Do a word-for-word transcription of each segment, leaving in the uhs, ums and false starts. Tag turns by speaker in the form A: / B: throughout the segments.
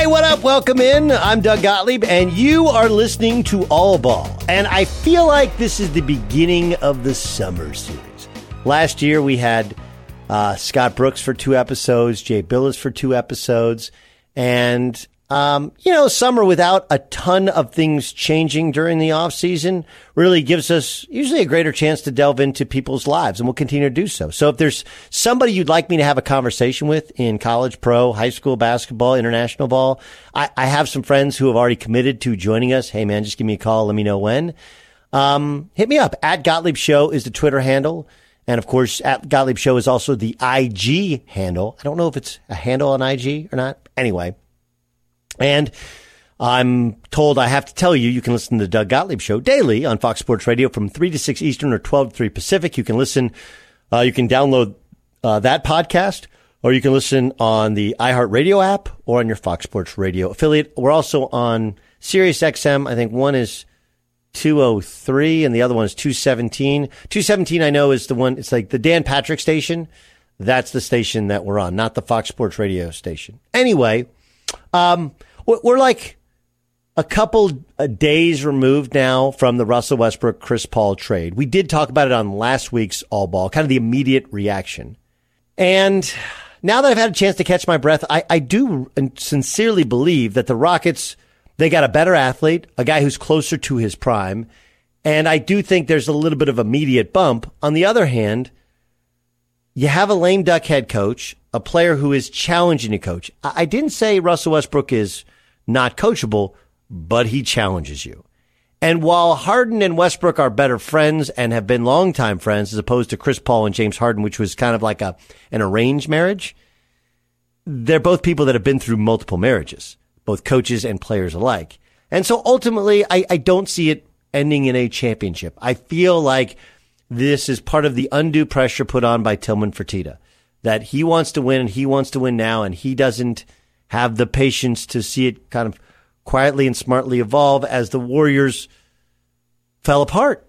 A: Hey, what up? Welcome in. I'm Doug Gottlieb, and you are listening to All Ball. And I feel like this is the beginning of the summer series. Last year, we had uh, Scott Brooks for two episodes, Jay Billis for two episodes, and, um, you know, summer without a ton of things changing during the off season really gives us usually a greater chance to delve into people's lives, and we'll continue to do so. So if there's somebody you'd like me to have a conversation with in college, pro, high school basketball, international ball, I, I have some friends who have already committed to joining us. Hey, man, just give me a call. Let me know when. Um, hit me up. At Gottlieb Show is the Twitter handle. And, of course, at Gottlieb Show is also the I G handle. I don't know if it's a handle on I G or not. Anyway. And I'm told I have to tell you, you can listen to the Doug Gottlieb Show daily on Fox Sports Radio from three to six Eastern or twelve to three Pacific. You can listen, uh, you can download uh, that podcast, or you can listen on the iHeartRadio app or on your Fox Sports Radio affiliate. We're also on Sirius X M. I think one is two oh three and the other one is two seventeen. two seventeen I know is the one, it's like the Dan Patrick station. That's the station that we're on, not the Fox Sports Radio station. Anyway, um, we're like a couple of days removed now from the Russell Westbrook Chris Paul trade. We did talk about it on last week's All Ball, kind of the immediate reaction. And now that I've had a chance to catch my breath, I, I do sincerely believe that the Rockets, they got a better athlete, a guy who's closer to his prime. And I do think there's a little bit of immediate bump. On the other hand, you have a lame duck head coach, a player who is challenging a coach. I, I didn't say Russell Westbrook is not coachable, but he challenges you. And while Harden and Westbrook are better friends and have been longtime friends as opposed to Chris Paul and James Harden, which was kind of like a an arranged marriage, they're both people that have been through multiple marriages, both coaches and players alike. And so ultimately, I, I don't see it ending in a championship. I feel like this is part of the undue pressure put on by Tillman Fertitta, that he wants to win and he wants to win now, and he doesn't have the patience to see it kind of quietly and smartly evolve as the Warriors fell apart.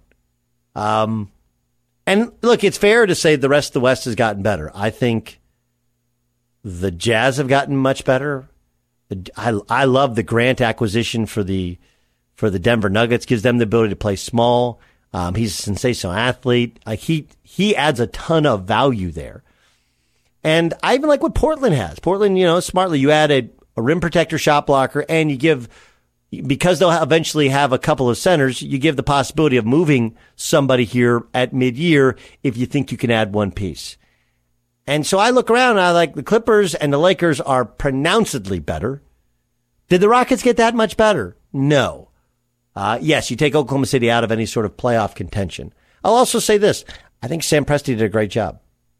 A: Um, and look, it's fair to say the rest of the West has gotten better. I think the Jazz have gotten much better. I, I love the Grant acquisition for the for the Denver Nuggets. Gives them the ability to play small. Um, he's a sensational athlete. Like he he adds a ton of value there. And I even like what Portland has. Portland, you know, smartly, you add a, a rim protector, shot blocker, and you give, because they'll eventually have a couple of centers, you give the possibility of moving somebody here at mid-year if you think you can add one piece. And so I look around and I like the Clippers and the Lakers are pronouncedly better. Did the Rockets get that much better? No. Uh, yes, you take Oklahoma City out of any sort of playoff contention. I'll also say this. I think Sam Presti did a great job.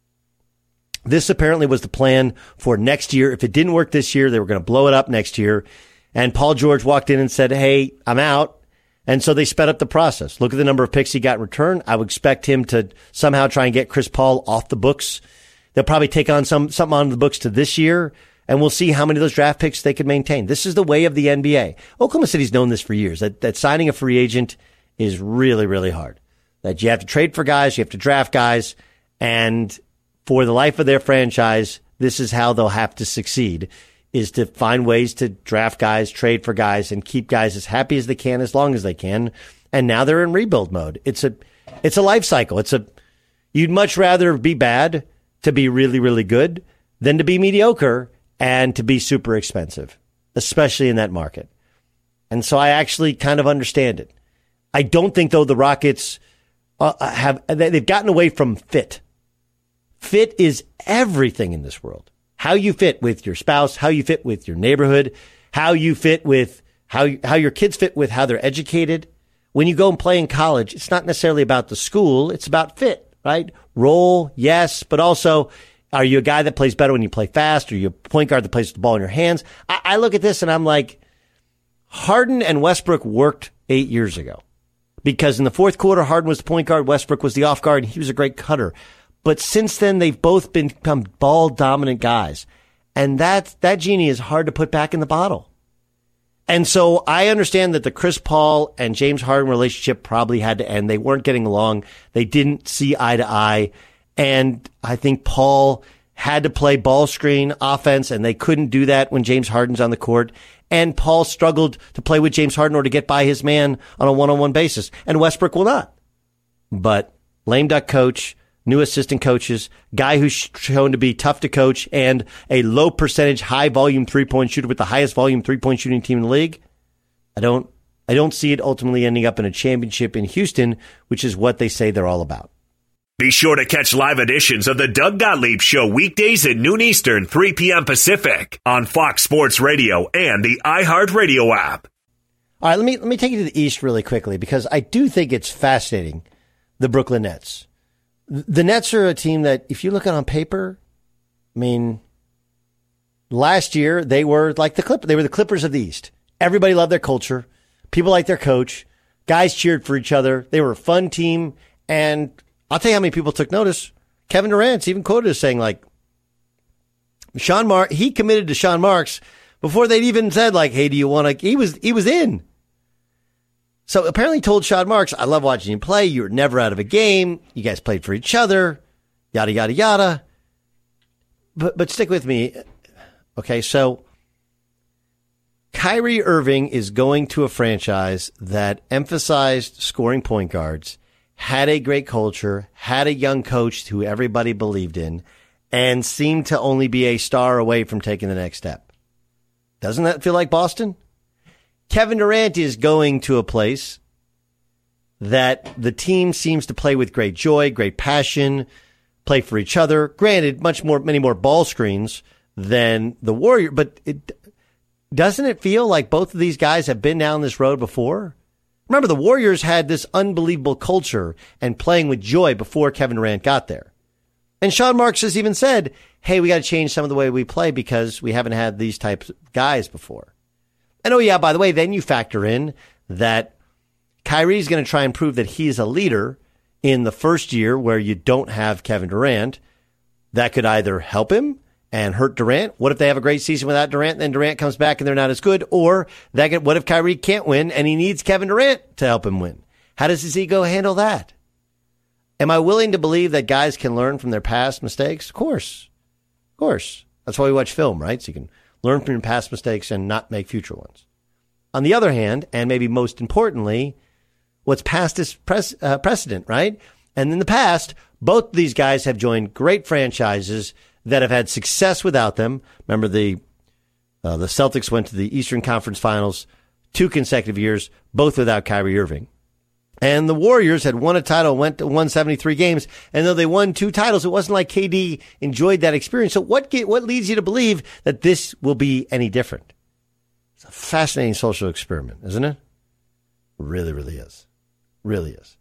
A: This apparently was the plan for next year. If it didn't work this year, they were going to blow it up next year. And Paul George walked in and said, hey, I'm out. And so they sped up the process. Look at the number of picks he got in return. I would expect him to somehow try and get Chris Paul off the books. They'll probably take on some something on the books to this year, and we'll see how many of those draft picks they can maintain. This is the way of the N B A. Oklahoma City's known this for years, that, that signing a free agent is really, really hard. That you have to trade for guys, you have to draft guys, and for the life of their franchise, this is how they'll have to succeed, is to find ways to draft guys, trade for guys, and keep guys as happy as they can as long as they can. And now they're in rebuild mode. It's a, it's a life cycle. It's a, you'd much rather be bad to be really, really good than to be mediocre and to be super expensive, especially in that market. And so I actually kind of understand it. I don't think, though, the Rockets uh, have, they've gotten away from fit. Fit is everything in this world. How you fit with your spouse, how you fit with your neighborhood, how you fit with how how your kids fit with how they're educated. When you go and play in college, it's not necessarily about the school. It's about fit, right? Role, yes, but also, are you a guy that plays better when you play fast? Or are you a point guard that plays with the ball in your hands? I, I look at this and I'm like, Harden and Westbrook worked eight years ago. Because in the fourth quarter, Harden was the point guard, Westbrook was the off guard, and he was a great cutter. But since then, they've both become ball-dominant guys. And that, that genie is hard to put back in the bottle. And so I understand that the Chris Paul and James Harden relationship probably had to end. They weren't getting along. They didn't see eye to eye. And I think Paul had to play ball screen offense, and they couldn't do that when James Harden's on the court. And Paul struggled to play with James Harden or to get by his man on a one-on-one basis. And Westbrook will not. But lame duck coach, new assistant coaches, guy who's shown to be tough to coach, and a low percentage, high volume three-point shooter with the highest volume three-point shooting team in the league. I don't, I don't see it ultimately ending up in a championship in Houston, which is what they say they're all about.
B: Be sure to catch live editions of the Doug Gottlieb Show weekdays at noon Eastern, three p.m. Pacific on Fox Sports Radio and the iHeartRadio app.
A: All right, let me let me take you to the East really quickly because I do think it's fascinating, the Brooklyn Nets. The Nets are a team that, if you look at it on paper, I mean, last year they were like the Clip. They were the Clippers of the East. Everybody loved their culture. People liked their coach. Guys cheered for each other. They were a fun team, and I'll tell you how many people took notice. Kevin Durant's even quoted as saying, like, Sean Mark, he committed to Sean Marks before they'd even said, like, hey, do you want to, he was, he was in. So apparently told Sean Marks, I love watching you play. You were never out of a game. You guys played for each other, yada, yada, yada. But, but stick with me. Okay. So Kyrie Irving is going to a franchise that emphasized scoring point guards, had a great culture, had a young coach who everybody believed in, and seemed to only be a star away from taking the next step. Doesn't that feel like Boston? Kevin Durant is going to a place that the team seems to play with great joy, great passion, play for each other. Granted, much more, many more ball screens than the Warriors, but it, doesn't it feel like both of these guys have been down this road before? Remember, the Warriors had this unbelievable culture and playing with joy before Kevin Durant got there. And Sean Marks has even said, hey, we got to change some of the way we play because we haven't had these types of guys before. And oh, yeah, by the way, then you factor in that Kyrie's going to try and prove that he's a leader in the first year where you don't have Kevin Durant. That could either help him and hurt Durant. What if they have a great season without Durant, then Durant comes back and they're not as good? Or that could, what if Kyrie can't win and he needs Kevin Durant to help him win? How does his ego handle that? Am I willing to believe that guys can learn from their past mistakes? Of course. Of course. That's why we watch film, right? So you can learn from your past mistakes and not make future ones. On the other hand, and maybe most importantly, what's past is pres- uh, precedent, right? And in the past, both of these guys have joined great franchises that have had success without them. Remember, the uh, the Celtics went to the Eastern Conference Finals two consecutive years, both without Kyrie Irving. And the Warriors had won a title, went to one seventy-three games, and though they won two titles, it wasn't like K D enjoyed that experience. So what get, what leads you to believe that this will be any different? It's a fascinating social experiment, isn't it? Really, really is. Really is.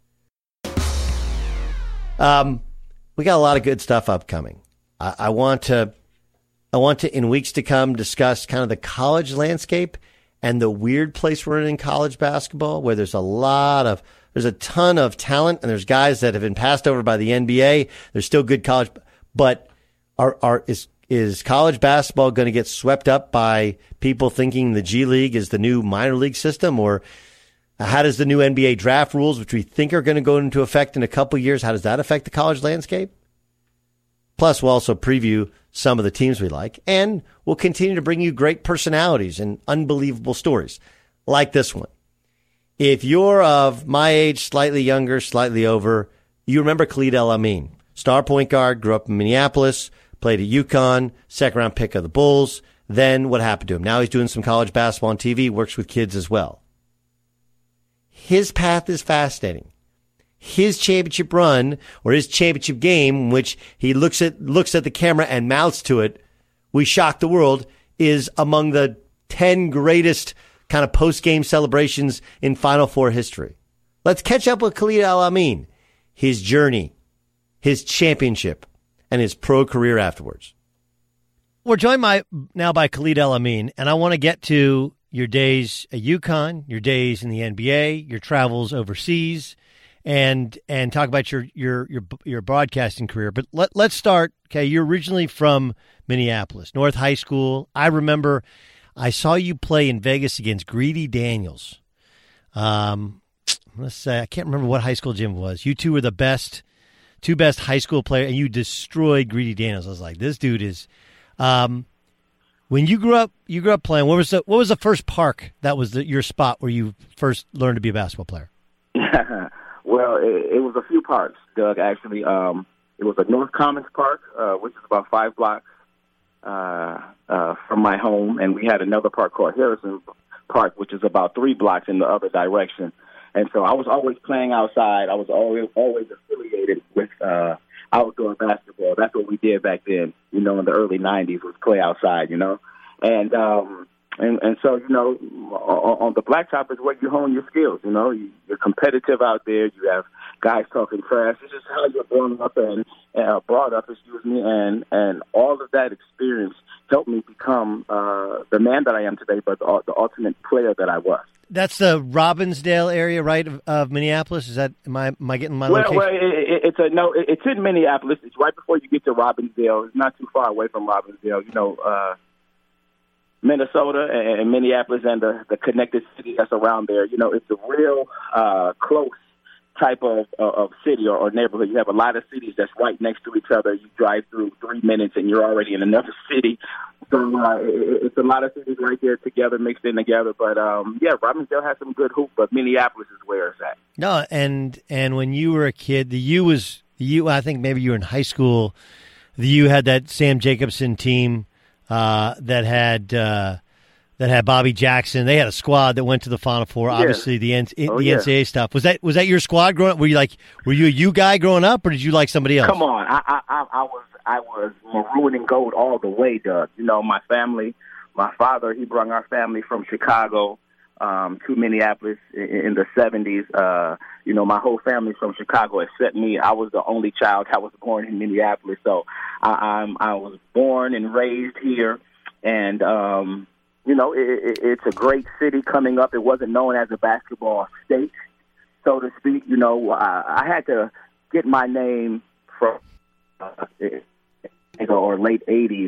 A: Um, we got a lot of good stuff upcoming. I, I want to, I want to, in weeks to come, discuss kind of the college landscape and the weird place we're in in college basketball, where there's a lot of, there's a ton of talent, and there's guys that have been passed over by the N B A. There's still good college, but are are is is college basketball going to get swept up by people thinking the G League is the new minor league system, or how does the new N B A draft rules, which we think are going to go into effect in a couple of years, how does that affect the college landscape? Plus, we'll also preview some of the teams we like, and we'll continue to bring you great personalities and unbelievable stories like this one. If you're of my age, slightly younger, slightly over, you remember Khalid El-Amin, star point guard, grew up in Minneapolis, played at UConn, second round pick of the Bulls. Then what happened to him? Now he's doing some college basketball on T V, works with kids as well. His path is fascinating. His championship run, or his championship game, in which he looks at looks at the camera and mouths to it, "We shocked the world," is among the ten greatest kind of post-game celebrations in Final Four history. Let's catch up with Khalid El-Amin, his journey, his championship, and his pro career afterwards. We're joined by, now by Khalid El-Amin, and I want to get to your days at UConn, your days in the N B A, your travels overseas, and and talk about your your your your broadcasting career. But let let's start. Okay, you're originally from Minneapolis, North High School. I remember I saw you play in Vegas against Greedy Daniels. Um, let's say I can't remember what high school gym it was. You two were the best two best high school players, and you destroyed Greedy Daniels. I was like, this dude is. Um, when you grew up, you grew up playing. What was the what was the first park that was the, your spot where you first learned to be a basketball player?
C: Well, it, it was a few parks, Doug. Actually, um, it was a North Commons Park, uh, which is about five blocks uh, uh, from my home, and we had another park called Harrison Park, which is about three blocks in the other direction. And so I was always playing outside. I was always always affiliated with uh, outdoor basketball. That's what we did back then, you know, in the early nineties, was play outside, you know. And um, and, and so, you know, on, on the blacktop is where you hone your skills, you know. You, you're competitive out there. You have guys talking trash. It's just how you're born up and uh, brought up, excuse me, and, and all of that experience helped me become uh, the man that I am today, but the, the ultimate player that I was.
A: That's the Robbinsdale area, right, of, of Minneapolis? Is that am I am I getting my
C: well,
A: location?
C: Well, it, it, it's a no. It, it's in Minneapolis. It's right before you get to Robbinsdale. It's not too far away from Robbinsdale. You know, uh, Minnesota and, and Minneapolis and the, the connected city that's around there. You know, it's a real uh, close type of, of city or, or neighborhood. You have a lot of cities that's right next to each other. You drive through three minutes and you're already in another city. So uh, it, it's a lot of cities right there together, mixed in together. But, um, yeah, Robbinsdale has some good hoop, but Minneapolis is where it's at.
A: No, and and when you were a kid, the U was, the U, I think maybe you were in high school, the U had that Sam Jacobson team uh, that had uh, that had Bobby Jackson. They had a squad that went to the Final Four. Yeah. Obviously, the N- oh, the yeah. N C double A stuff. Was that was that your squad growing up? Were you like were you a U guy growing up, or did you like somebody else?
C: Come on, I I, I was I was maroon and gold all the way, Doug. You know, my family, my father, he brought our family from Chicago um, to Minneapolis in, in the seventies. Uh, you know, my whole family's from Chicago except me. I was the only child. I was born in Minneapolis, so I, I'm I was born and raised here, and. Um, You know, it, it, it's a great city coming up. It wasn't known as a basketball state, so to speak. You know, I, I had to get my name from uh, or late eighties.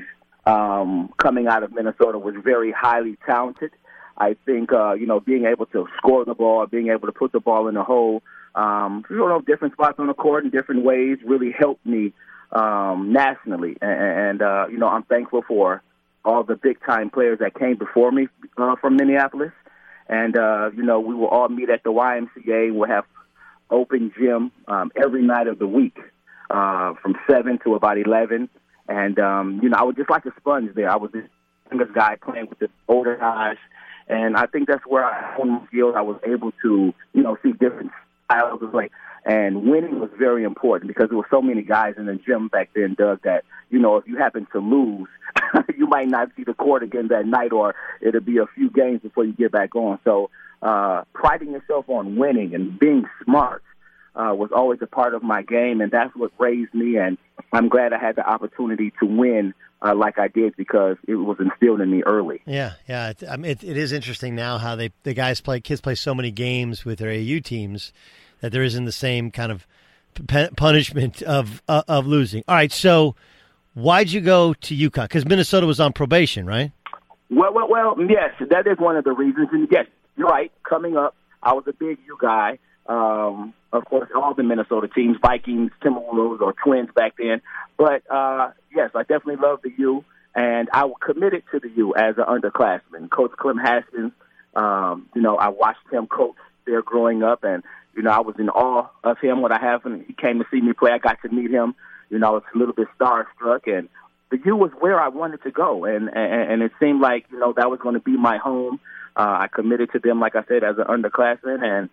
C: Um, coming out of Minnesota was very highly talented. I think, uh, you know, being able to score the ball, being able to put the ball in the hole, um, you know, different spots on the court in different ways really helped me um, nationally. And, and uh, you know, I'm thankful for all the big-time players that came before me uh, from Minneapolis. And, uh, you know, we will all meet at the Y M C A. We'll have open gym um, every night of the week uh, from seven to about eleven. And, um, you know, I was just like a sponge there. I was the youngest guy playing with the older guys. And I think that's where I honed my skills. I was able to, you know, see different styles of play. And winning was very important because there were so many guys in the gym back then, Doug, that, you know, if you happen to lose, you might not see the court again that night, or it'll be a few games before you get back on. So uh, priding yourself on winning and being smart uh, was always a part of my game, and that's what raised me. And I'm glad I had the opportunity to win uh, like I did because it was instilled in me early.
A: Yeah, yeah. It, I mean, it, it is interesting now how they the guys play, kids play so many games with their A U teams that there isn't the same kind of p- punishment of uh, of losing. All right, so why'd you go to UConn? Because Minnesota was on probation, right?
C: Well, well, well, yes, that is one of the reasons. And yes, you're right. Coming up, I was a big U guy. Um, of course, all the Minnesota teams, Vikings, Timberwolves, or Twins back then. But, uh, yes, I definitely love the U, and I was committed to the U as an underclassman. Coach Clem Haskins, um, you know, I watched him coach there growing up, and, you know, I was in awe of him when I happened. He came to see me play. I got to meet him. You know, I was a little bit starstruck, and the U was where I wanted to go, and, and, and it seemed like, you know, that was going to be my home. Uh, I committed to them, like I said, as an underclassman, and,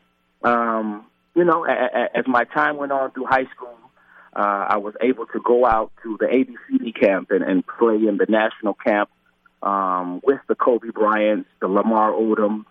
C: um, you know, a, a, as my time went on through high school, uh, I was able to go out to the A B C D camp and, and play in the national camp um, with the Kobe Bryants, the Lamar Odom,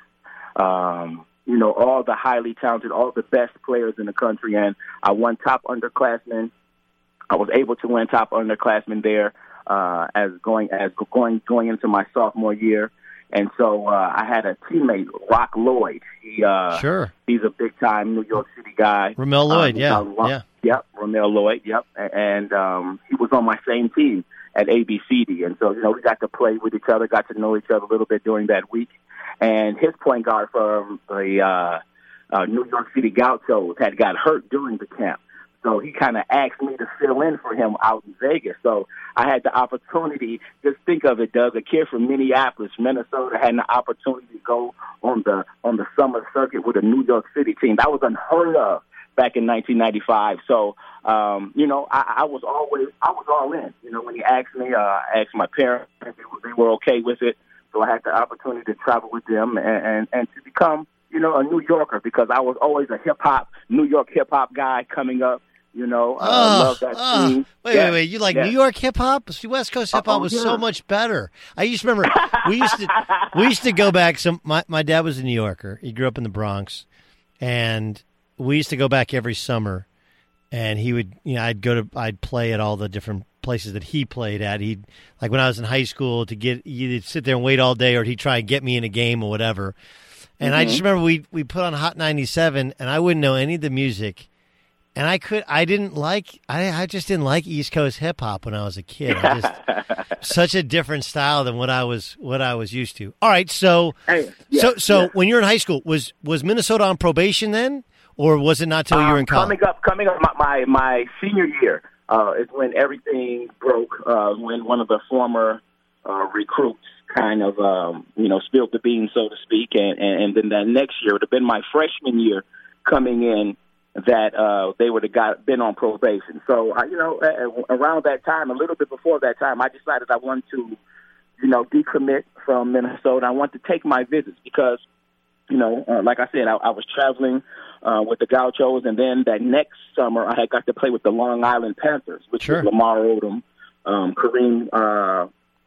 C: um, you know, all the highly talented, all the best players in the country, and I won top underclassman. I was able to win top underclassman there uh, as going as going going into my sophomore year, and so uh, I had a teammate, Rock Lloyd. He uh,
A: sure,
C: he's a big time New York City guy.
A: Ramel Lloyd, um, yeah,
C: uh,
A: yeah,
C: yep, Ramel Lloyd, yep, and um, he was on my same team at A B C D, and so you know we got to play with each other, got to know each other a little bit during that week, and his point guard from the uh, uh, New York City Gauchos had got hurt during the camp. So he kind of asked me to fill in for him out in Vegas. So I had the opportunity. Just think of it, Doug. A kid from Minneapolis, Minnesota, had an opportunity to go on the on the summer circuit with a New York City team. That was unheard of back in nineteen ninety-five. So, um, you know, I, I was always I was all in. You know, when he asked me, uh, I asked my parents, they were, they were okay with it. So I had the opportunity to travel with them and, and, and to become, you know, a New Yorker, because I was always a hip hop, New York hip hop guy coming up. You know, I uh, love that
A: uh,
C: scene.
A: Wait,
C: yeah.
A: wait, wait! You like
C: yeah.
A: New York hip hop? See, West Coast hip hop
C: Uh-oh,
A: was
C: yeah.
A: so much better. I used to remember we used to we used to go back. Some my my dad was a New Yorker. He grew up in the Bronx, and we used to go back every summer. And he would, you know, I'd go to, I'd play at all the different places that he played at. He'd, like when I was in high school, to get, you'd sit there and wait all day, or he'd try and get me in a game or whatever. And mm-hmm. I just remember we we put on Hot ninety-seven, and I wouldn't know any of the music. And I could, I didn't like, I, I just didn't like East Coast hip hop when I was a kid. I just, such a different style than what I was, what I was used to. All right, so,
C: hey, yeah,
A: so, so
C: yeah.
A: when you're in high school, was was Minnesota on probation then? Or was it not till
C: um,
A: you were in college?
C: Coming up, coming up, my my, my senior year uh, is when everything broke. Uh, when one of the former uh, recruits kind of, um, you know, spilled the beans, so to speak, and, and, and then that next year would have been my freshman year coming in. That uh, they would have got been on probation. So, uh, you know, uh, around that time, a little bit before that time, I decided I wanted to, you know, decommit from Minnesota. I wanted to take my visits because, you know, uh, like I said, I, I was traveling uh, with the Gauchos, and then that next summer I had got to play with the Long Island Panthers, which
A: sure.
C: was Lamar Odom, um, Kareem, uh,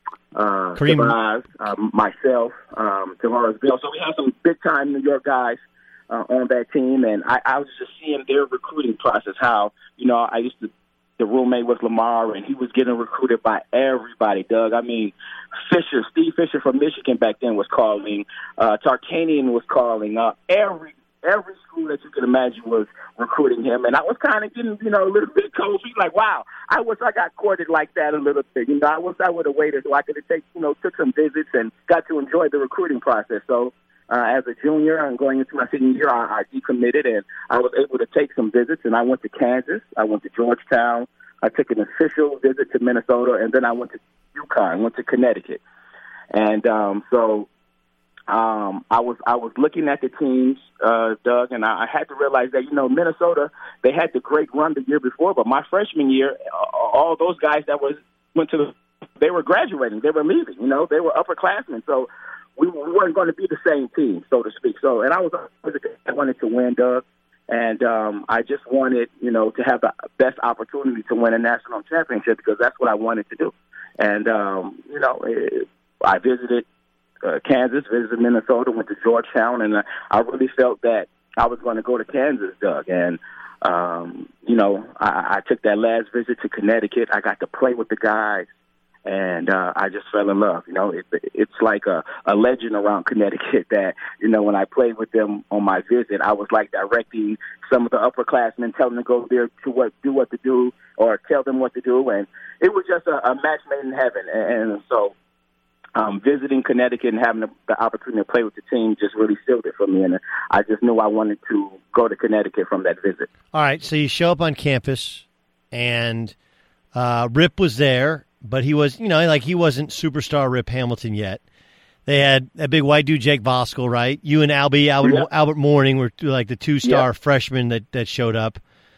C: uh,
A: Kareem.
C: Tavares, um, myself, um, Tavares Bill. So we had some big-time New York guys uh, on that team, and I, I was just seeing their recruiting process, how, you know, I used to, the roommate was Lamar, and he was getting recruited by everybody, Doug. I mean, Fisher, Steve Fisher from Michigan back then was calling. Uh, Tarkanian was calling. Uh, every every school that you could imagine was recruiting him. And I was kind of getting, you know, a little bit cold feet, like, wow, I wish I got courted like that a little bit. You know, I wish I would have waited so I could have take, you know, took some visits and got to enjoy the recruiting process. So uh, as a junior and going into my senior year, I, I decommitted, and I was able to take some visits. And I went to Kansas. I went to Georgetown. I took an official visit to Minnesota, and then I went to UConn, went to Connecticut. And um, so um, I was I was looking at the teams, uh, Doug, and I, I had to realize that, you know, Minnesota, they had the great run the year before, but my freshman year, all those guys that was went to the, they were graduating, they were leaving, you know, they were upperclassmen. So we, we weren't going to be the same team, so to speak. So, and I was I wanted to win, Doug. And um, I just wanted, you know, to have the best opportunity to win a national championship, because that's what I wanted to do. And, um, you know, it, I visited uh, Kansas, visited Minnesota, went to Georgetown, and uh, I really felt that I was going to go to Kansas, Doug. And, um, you know, I, I took that last visit to Connecticut. I got to play with the guys. And uh, I just fell in love. You know, it, it's like a, a legend around Connecticut that, you know, when I played with them on my visit, I was like directing some of the upperclassmen, telling them to go there to what, do what to do, or tell them what to do. And it was just a, a match made in heaven. And, and so um, visiting Connecticut and having the, the opportunity to play with the team just really sealed it for me. And I just knew I wanted to go to Connecticut from that visit.
A: All right, so you show up on campus, and uh, Rip was there. But he was, you know, like he wasn't superstar Rip Hamilton yet. They had a big white dude, Jake Voskuhl, right? You and Albie, Albert, yeah. Albert Mourning were like the two-star yeah. freshmen that, that showed up.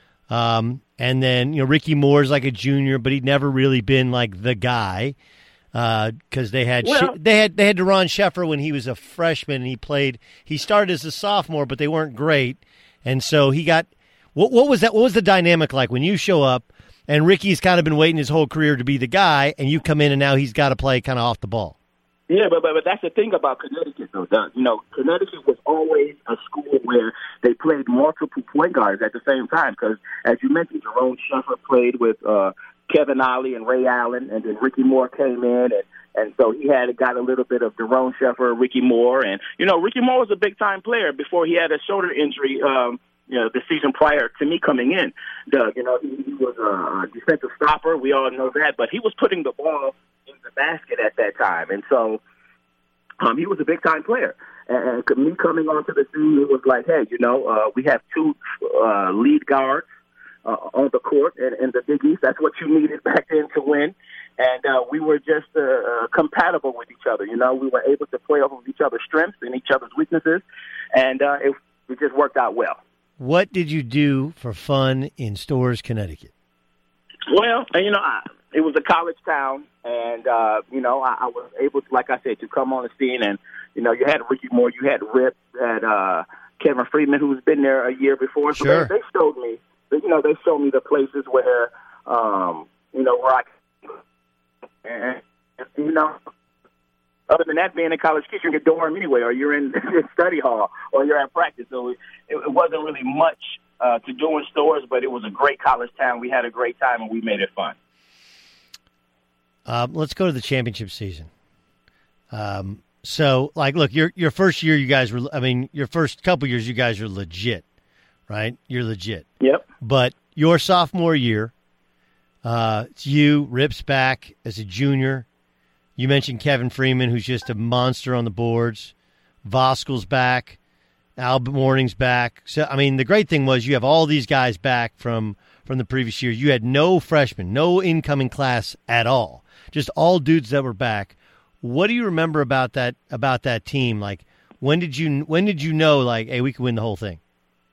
A: Um, and then, you know, Ricky Moore's like a junior, but he'd never really been like the guy because uh, they had well, Sh- they had they had Deron Sheffer when he was a freshman, and he played. He started as a sophomore, but they weren't great, and so he got. What, what was that? What was the dynamic like when you show up? And Ricky's kind of been waiting his whole career to be the guy, and you come in and now he's got to play kind of off the ball.
C: Yeah, but, but but that's the thing about Connecticut, though, Doug. You know, Connecticut was always a school where they played multiple point guards at the same time because, as you mentioned, Jerome Sheffer played with uh, Kevin Ollie and Ray Allen, and then Ricky Moore came in, and, and so he had got a little bit of Jerome Sheffer, Ricky Moore. And, you know, Ricky Moore was a big-time player before he had a shoulder injury um you know, the season prior to me coming in, Doug. You know, he, he was a defensive stopper. We all know that. But he was putting the ball in the basket at that time. And so um, he was a big-time player. And, and me coming onto the scene, it was like, hey, you know, uh, we have two uh, lead guards. uh, on the court in, in the Big East. That's what you needed back then to win. And uh, we were just uh, uh, compatible with each other. You know, we were able to play off of each other's strengths and each other's weaknesses, and uh, it, it just worked out well.
A: What did you do for fun in Storrs, Connecticut?
C: Well, you know, I, it was a college town, and, uh, you know, I, I was able to, like I said, to come on the scene. And, you know, you had Ricky Moore, you had Rip, you had uh, Kevin Freeman, who's been there a year before. So
A: sure.
C: they, they showed me, you know, they showed me the places where, um, you know, where I And, you know, other than that, being a college kid, you're in your dorm anyway, or you're in study hall, or you're at practice. So it, it wasn't really much uh, to do in Storrs, but it was a great college town. We had a great time, and we made it fun.
A: Um, let's go to the championship season. Um, so, like, look, your your first year, you guys were, I mean, your first couple years, you guys are legit, right? You're legit.
C: Yep.
A: But your sophomore year, Uh, it's you, Rip's back as a junior. You mentioned Kevin Freeman, who's just a monster on the boards. Voskuil's back. Albert Morning's back. So, I mean, the great thing was you have all these guys back from, from the previous year. You had no freshmen, no incoming class at all. Just all dudes that were back. What do you remember about that about that team? Like, when did you when did you know, like, hey, we could win the whole thing?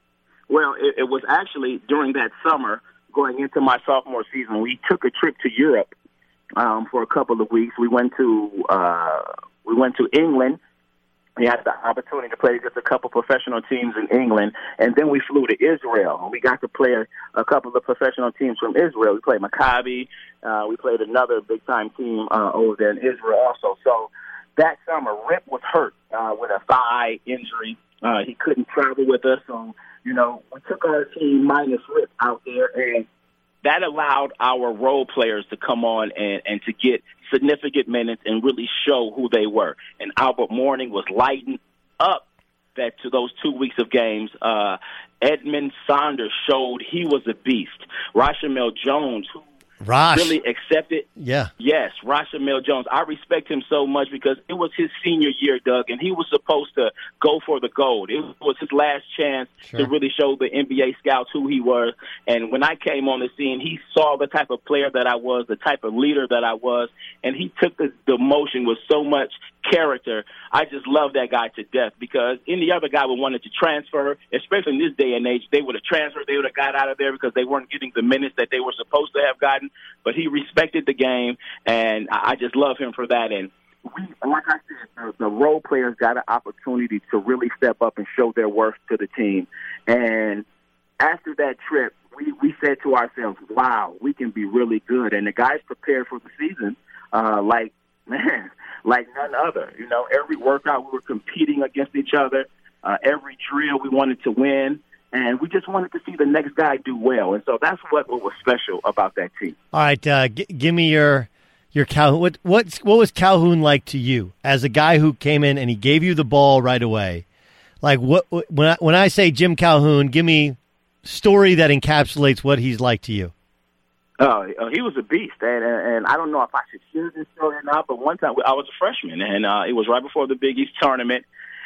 C: Well, it, it was actually during that summer. Going into my sophomore season, we took a trip to Europe um, for a couple of weeks. We went to uh, we went to England. We had the opportunity to play against a couple professional teams in England, and then we flew to Israel. And we got to play a, a couple of professional teams from Israel. We played Maccabi. Uh, we played another big-time team uh, over there in Israel also. So that summer, Rip was hurt uh, with a thigh injury. Uh, he couldn't travel with us, so you know, we took our team minus Rip out there, and that allowed our role players to come on and, and to get significant minutes and really show who they were. And Albert Morning was lighting up that to those two weeks of games. Uh, Edmund Saunders showed he was a beast. Rashamel Jones, who
A: Rosh.
C: really accepted.
A: Yeah.
C: Yes, Rashamel Jones. I respect him so much because it was his senior year, Doug, and he was supposed to go for the gold. It was his last chance sure. to really show the N B A scouts who he was. And when I came on the scene, he saw the type of player that I was, the type of leader that I was, and he took the, the motion with so much character. I just love that guy to death because any other guy would wanted to transfer, especially in this day and age, they would have transferred, they would have got out of there because they weren't getting the minutes that they were supposed to have gotten. But he respected the game, and I just love him for that. And we, like I said, the, the role players got an opportunity to really step up and show their worth to the team. And after that trip, we, we said to ourselves, wow, we can be really good. And the guys prepared for the season uh, like, man, like none other. You know, every workout we were competing against each other. Uh, every drill we wanted to win. And we just wanted to see the next guy do well. And so that's what, what was special about that team.
A: All right, uh, g- give me your your Calhoun. What, what, what was Calhoun like to you as a guy who came in and he gave you the ball right away? Like, what when I, when I say Jim Calhoun, give me story that encapsulates what he's like to you.
C: Oh, uh, he was a beast, and, and and I don't know if I should share this story or not, but one time I was a freshman, and uh, it was right before the Big East tournament,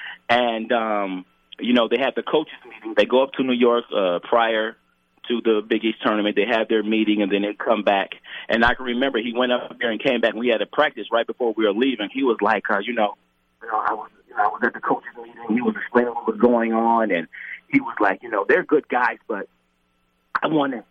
C: and um, you know, they had the coaches meeting. They go up to New York uh, prior to the Big East tournament. They have their meeting, and then they come back. And I can remember he went up there and came back, and we had a practice right before we were leaving. He was like, uh, you know, you know, I was, you know, I was at the coaches meeting. He was explaining what was going on, and he was like, you know, they're good guys, but I want to,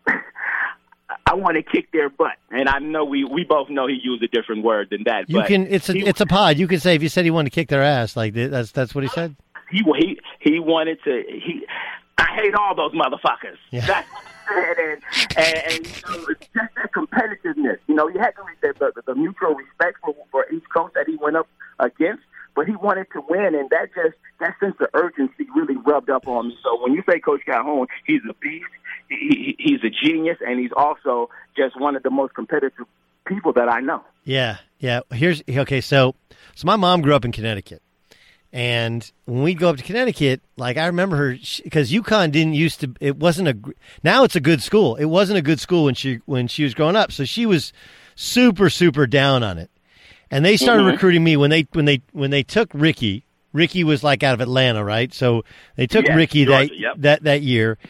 C: I want to kick their butt. And I know we, we both know he used a different word than that.
A: You
C: but
A: can, it's a,
C: he,
A: it's a pod. You can say if you said he wanted to kick their ass, like that's that's what he said.
C: He he he wanted to. He I hate all those motherfuckers.
A: Yeah.
C: That's what he said, and and, and you know, it's just that competitiveness. You know, you had to read the, the, the mutual respect for for each coach that he went up against. But he wanted to win, and that just that sense of urgency really rubbed up on me. So when you say Coach Calhoun, he's a beast. He, he, he's a genius, and he's also just one of the most competitive people that I know.
A: Yeah, yeah. Here's okay. So, so my mom grew up in Connecticut. And when we'd go up to Connecticut, like I remember her, because UConn didn't used to, it wasn't a, now it's a good school. It wasn't a good school when she when she was growing up. So she was super, super down on it. And they started mm-hmm. recruiting me when they when they when they took Ricky. Ricky was like out of Atlanta, right? So they took
C: yeah,
A: Ricky
C: Georgia,
A: that,
C: yep.
A: that that year.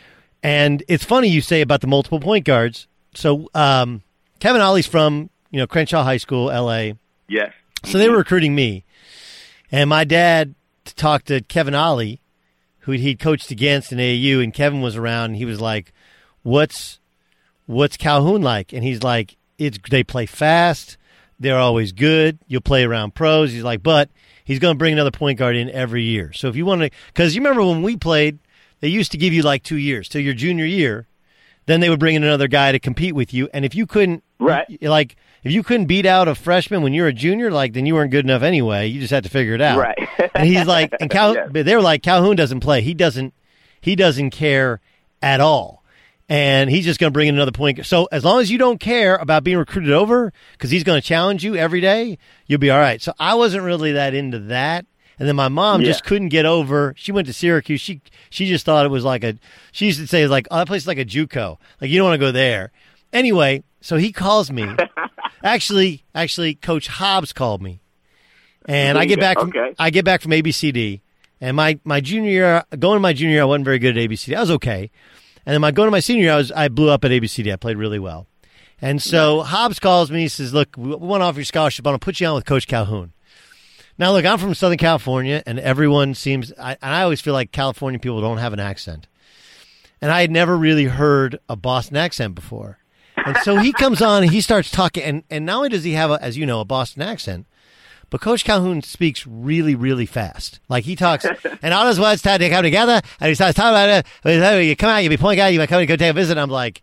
A: And it's funny you say about the multiple point guards. So um, Kevin Ollie's from, you know, Crenshaw High School, L A.
C: Yes.
A: So they were recruiting me. And my dad talked to Kevin Ollie, who he'd coached against in A A U, and Kevin was around, and he was like, what's what's Calhoun like? And he's like, it's they play fast. They're always good. You'll play around pros. He's like, but he's going to bring another point guard in every year. So if you want to – because you remember when we played, they used to give you like two years till your junior year. Then they would bring in another guy to compete with you. And if you couldn't –
C: right,
A: like if you couldn't beat out a freshman when you were a junior, like then you weren't good enough anyway. You just had to figure it out.
C: Right.
A: And he's like – and Cal,
C: yes.
A: they were like, Calhoun doesn't play. He doesn't He doesn't care at all. And he's just going to bring in another point guard. So as long as you don't care about being recruited over because he's going to challenge you every day, you'll be all right. So I wasn't really that into that. And then my mom
C: yeah.
A: just couldn't get over. She went to Syracuse. She she just thought it was like a – she used to say, like, oh, that place is like a JUCO. Like, you don't want to go there. Anyway, so he calls me. actually, actually, Coach Hobbs called me. And I get back from,
C: okay.
A: I get back from A B C D. And my, my junior year – going to my junior year, I wasn't very good at A B C D. I was okay. And then my going to my senior year, I was I blew up at A B C D. I played really well. And so nice. Hobbs calls me. He says, look, we want to offer your scholarship. I want to put you on with Coach Calhoun. Now, look, I'm from Southern California, and everyone seems – and I always feel like California people don't have an accent. And I had never really heard a Boston accent before. And so he comes on, and he starts talking. And, and not only does he have, a, as you know, a Boston accent, but Coach Calhoun speaks really, really fast. Like he talks, and all those words start to come together, and he starts talking about it. You come out, you be point guy, you might come and go take a visit. And I'm like,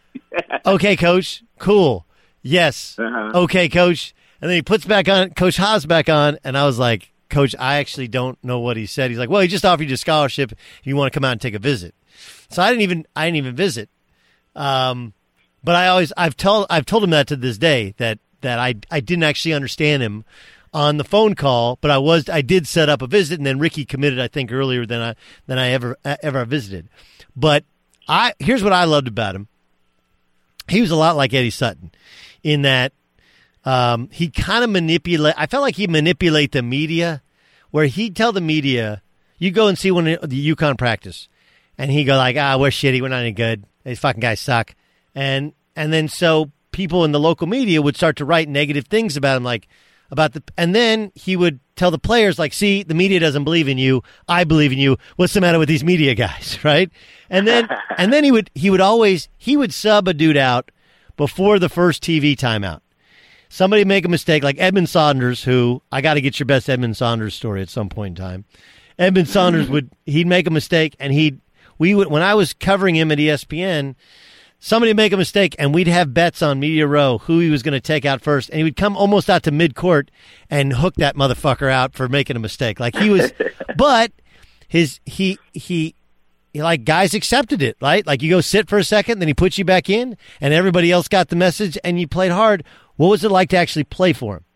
A: okay, Coach, cool. Yes. Uh-huh. Okay, Coach. And then he puts back on, Coach Haas back on, and I was like, Coach, I actually don't know what he said. He's like, well, he just offered you a scholarship if you want to come out and take a visit. So I didn't even, I didn't even visit. Um, but I always, I've told, I've told him that to this day, that, that I, I didn't actually understand him on the phone call, but I was I did set up a visit, and then Ricky committed, I think, earlier than I than I ever ever visited. But I here's what I loved about him. He was a lot like Eddie Sutton, in that um, he kind of manipulate. I felt like he'd manipulate the media, where he'd tell the media, "You go and see one of the UConn practice," and he'd go like, "Ah, we're shitty. We're not any good. These fucking guys suck." And and then so people in the local media would start to write negative things about him, like. About the, and then he would tell the players, like, see, the media doesn't believe in you. I believe in you. What's the matter with these media guys, right? And then and then he would he would always he would sub a dude out before the first T V timeout. Somebody make a mistake, like Edmund Saunders, who I got to get your best Edmund Saunders story at some point in time. Edmund Saunders would he'd make a mistake, and he'd we would when I was covering him at E S P N. Somebody would make a mistake, and we'd have bets on Media Row who he was going to take out first, and he would come almost out to mid-court and hook that motherfucker out for making a mistake. Like he was, but his he he, he like guys accepted it, right? Like you go sit for a second, then he puts you back in, and everybody else got the message, and you played hard. What was it like to actually play for him?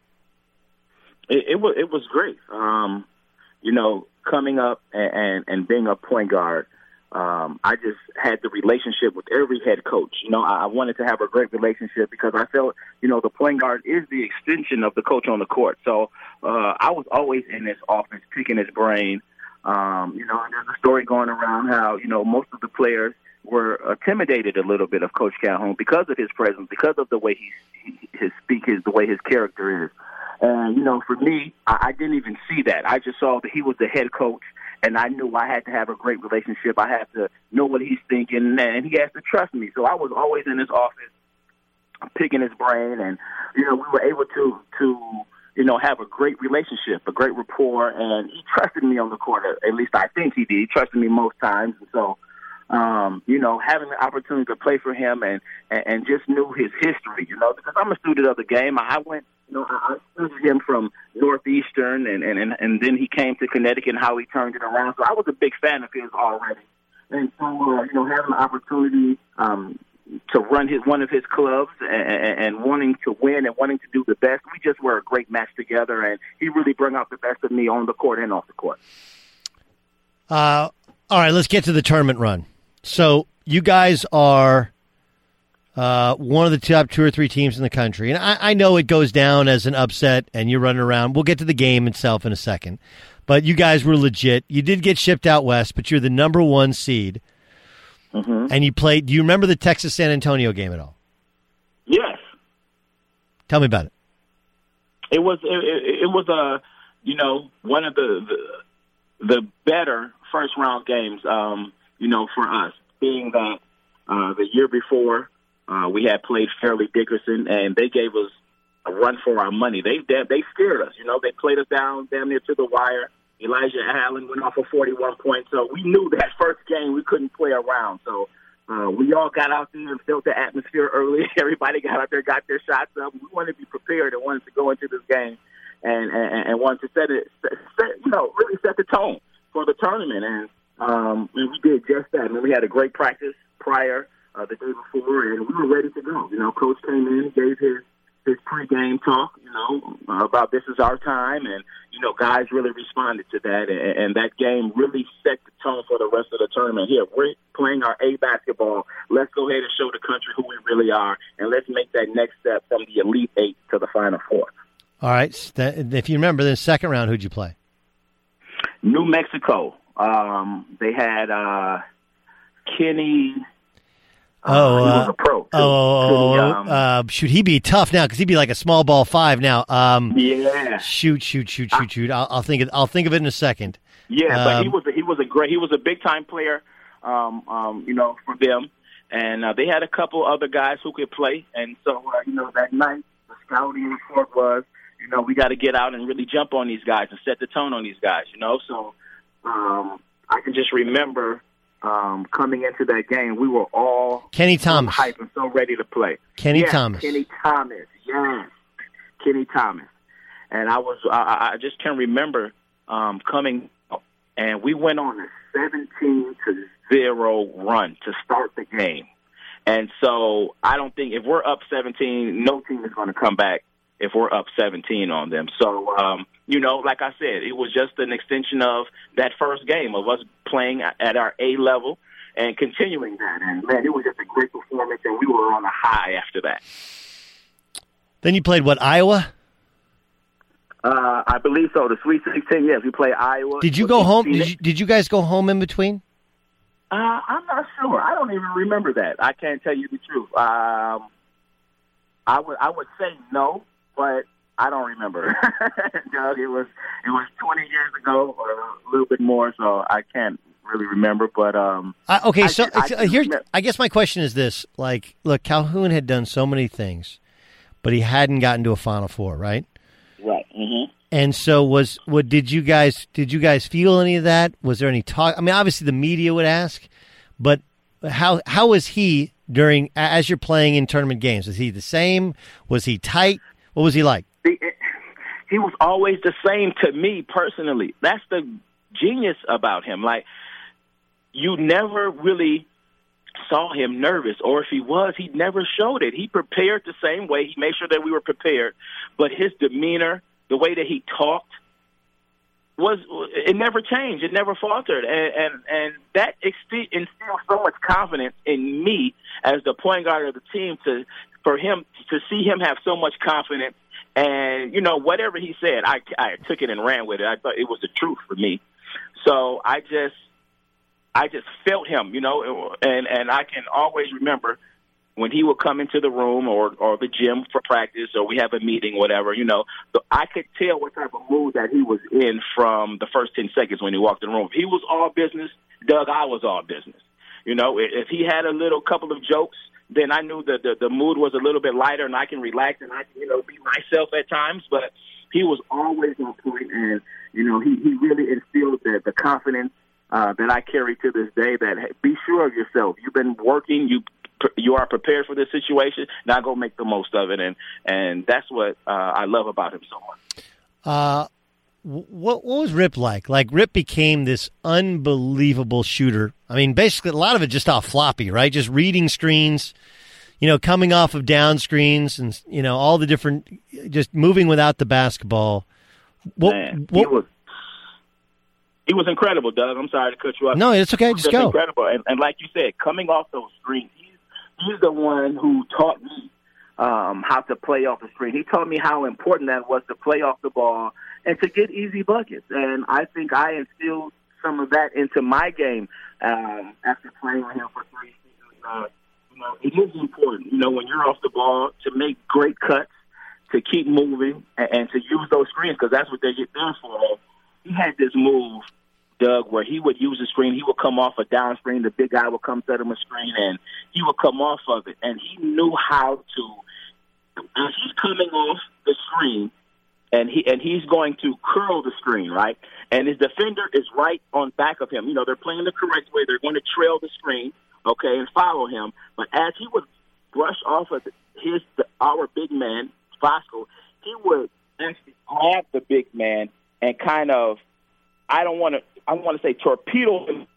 C: It, it was it was great. Um, you know, coming up and, and and being a point guard. Um, I just had the relationship with every head coach. You know, I, I wanted to have a great relationship because I felt, you know, the point guard is the extension of the coach on the court. So uh, I was always in his office picking his brain. Um, you know, and there's a story going around how, you know, most of the players were intimidated a little bit of Coach Calhoun because of his presence, because of the way he, his speak, his the way his character is. And, you know, for me, I, I didn't even see that. I just saw that he was the head coach. And I knew I had to have a great relationship. I had to know what he's thinking, and he has to trust me. So I was always in his office picking his brain, and, you know, we were able to, to you know, have a great relationship, a great rapport, and he trusted me on the court. At least I think he did. He trusted me most times. And so, um, you know, having the opportunity to play for him and, and, and just knew his history, you know, because I'm a student of the game. I went You know, I, I studied him from Northeastern, and, and, and, and then he came to Connecticut and how he turned it around. So I was a big fan of his already. And so, uh, you know, having the opportunity um, to run his one of his clubs and, and wanting to win and wanting to do the best, we just were a great match together, and he really brought out the best of me on the court and off the court.
A: Uh, all right, let's get to the tournament run. So you guys are uh, one of the top two or three teams in the country. And I, I know it goes down as an upset and you're running around. We'll get to the game itself in a second. But you guys were legit. You did get shipped out west, but you're the number one seed.
C: Mm-hmm.
A: And you played. Do you remember the Texas San Antonio game at all?
C: Yes.
A: Tell me about it.
C: It was it, it, it was a you know one of the the, the better first round games. Um, you know, for us, being that uh, the year before uh, we had played Fairleigh Dickinson, and they gave us a run for our money. They they, they scared us. You know, they played us down damn near to the wire. Elijah Allen went off for forty-one points, so we knew that first game we couldn't play around. So. Uh, we all got out there and felt the atmosphere early. Everybody got out there, got their shots up. We wanted to be prepared and wanted to go into this game and, and, and wanted to set it, set, you know, really set the tone for the tournament. And, um, and we did just that. I mean, we had a great practice prior uh, the day before, and we were ready to go. You know, Coach came in, gave his his pregame talk, you know, uh, about this is our time, and you know, guys really responded to that, and, and that game really set the tone for the rest of the tournament. Here, we're playing our A basketball. Let's go ahead and show the country who we really are, and let's make that next step from the Elite Eight to the Final Four.
A: All right. If you remember, the second round, who'd you play?
C: New Mexico. Um, they had uh, Kenny.
A: Oh,
C: uh, he
A: uh,
C: was a pro. Too.
A: Oh,
C: Kenny, um,
A: uh, shoot, he'd be tough now because he'd be like a small ball five now. Um,
C: yeah.
A: Shoot, shoot, shoot, shoot, shoot. I'll, I'll think. Of, I'll think of it in a second.
C: Yeah,
A: um,
C: but he was a, he was a great. He was a big time player. Um, um, you know, for them, and uh, they had a couple other guys who could play. And so, uh, you know, that night the scouting report was, you know, we got to get out and really jump on these guys and set the tone on these guys. You know, so um, I can just remember. Um, coming into that game, we were all
A: Kenny Thomas,
C: so hyped and so ready to play.
A: Kenny
C: yes,
A: Thomas,
C: Kenny Thomas, yes, Kenny Thomas. And I was, I, I just can remember um, coming, and we went on a seventeen to zero run to start the game. And so I don't think if we're up seventeen, no team is going to come back if we're up seventeen on them. So, um, you know, like I said, it was just an extension of that first game of us playing at our A level and continuing that. And, man, it was just a great performance, and we were on a high after that.
A: Then you played, what, Iowa?
C: Uh, I believe so. The Sweet sixteen, yes. We played Iowa.
A: Did you go home? Did you, did you guys go home in between?
C: Uh, I'm not sure. I don't even remember that. I can't tell you the truth. Um, I would I would say no, but I don't remember. Doug, it was it was twenty years ago or a little bit more, so I can't really remember. But um,
A: uh, okay,
C: I,
A: so
C: I, I,
A: here's I guess my question is this: like, look, Calhoun had done so many things, but he hadn't gotten to a Final Four, right?
C: Right. Mm-hmm.
A: And so was what did you guys did you guys feel any of that? Was there any talk? I mean, obviously the media would ask, but how how was he during as you're playing in tournament games? Was he the same? Was he tight? What was he like?
C: He, he was always the same to me personally. That's the genius about him. Like, you never really saw him nervous, or if he was, he never showed it. He prepared the same way. He made sure that we were prepared, but his demeanor, the way that he talked, was it never changed. It never faltered, and and, and that instilled so much confidence in me as the point guard of the team to for him to see him have so much confidence. And you know, whatever he said, I I took it and ran with it. I thought it was the truth for me. So I just I just felt him, you know, and and I can always remember when he would come into the room or, or the gym for practice or we have a meeting, whatever, you know, so I could tell what type of mood that he was in from the first ten seconds when he walked in the room. If he was all business, Doug, I was all business. You know, if he had a little couple of jokes, then I knew that the, the mood was a little bit lighter and I can relax and I can, you know, be myself at times. But he was always on point, and, you know, he, he really instilled the, the confidence uh, that I carry to this day that, hey, be sure of yourself. You've been working, you you are prepared for this situation, now go make the most of it. And, and that's what uh, I love about him so much.
A: Uh, what, what was Rip like? Like, Rip became this unbelievable shooter. I mean, basically, a lot of it just off floppy, right? Just reading screens, you know, coming off of down screens and, you know, all the different, just moving without the basketball. What,
C: Man,
A: what,
C: he was he was incredible, Doug. I'm sorry to cut you off.
A: No, it's okay. Just, just go.
C: Incredible. And, and like you said, coming off those screens, he's, he's the one who taught me um, how to play off the screen. He taught me how important that was to play off the ball and to get easy buckets. And I think I instilled some of that into my game um, after playing with him for three seasons. Uh, you know, it is important, you know, when you're off the ball to make great cuts, to keep moving, and, and to use those screens because that's what they get there for. He had this move, Doug, where he would use a screen. He would come off a down screen. The big guy would come set him a screen, and he would come off of it. And he knew how to, as he's coming off the screen, and he and he's going to curl the screen, right? And his defender is right on back of him. You know, they're playing the correct way. They're going to trail the screen, okay, and follow him. But as he would brush off of his our big man, Fosco, he would actually grab the big man and kind of, I don't want to, I want to say torpedo him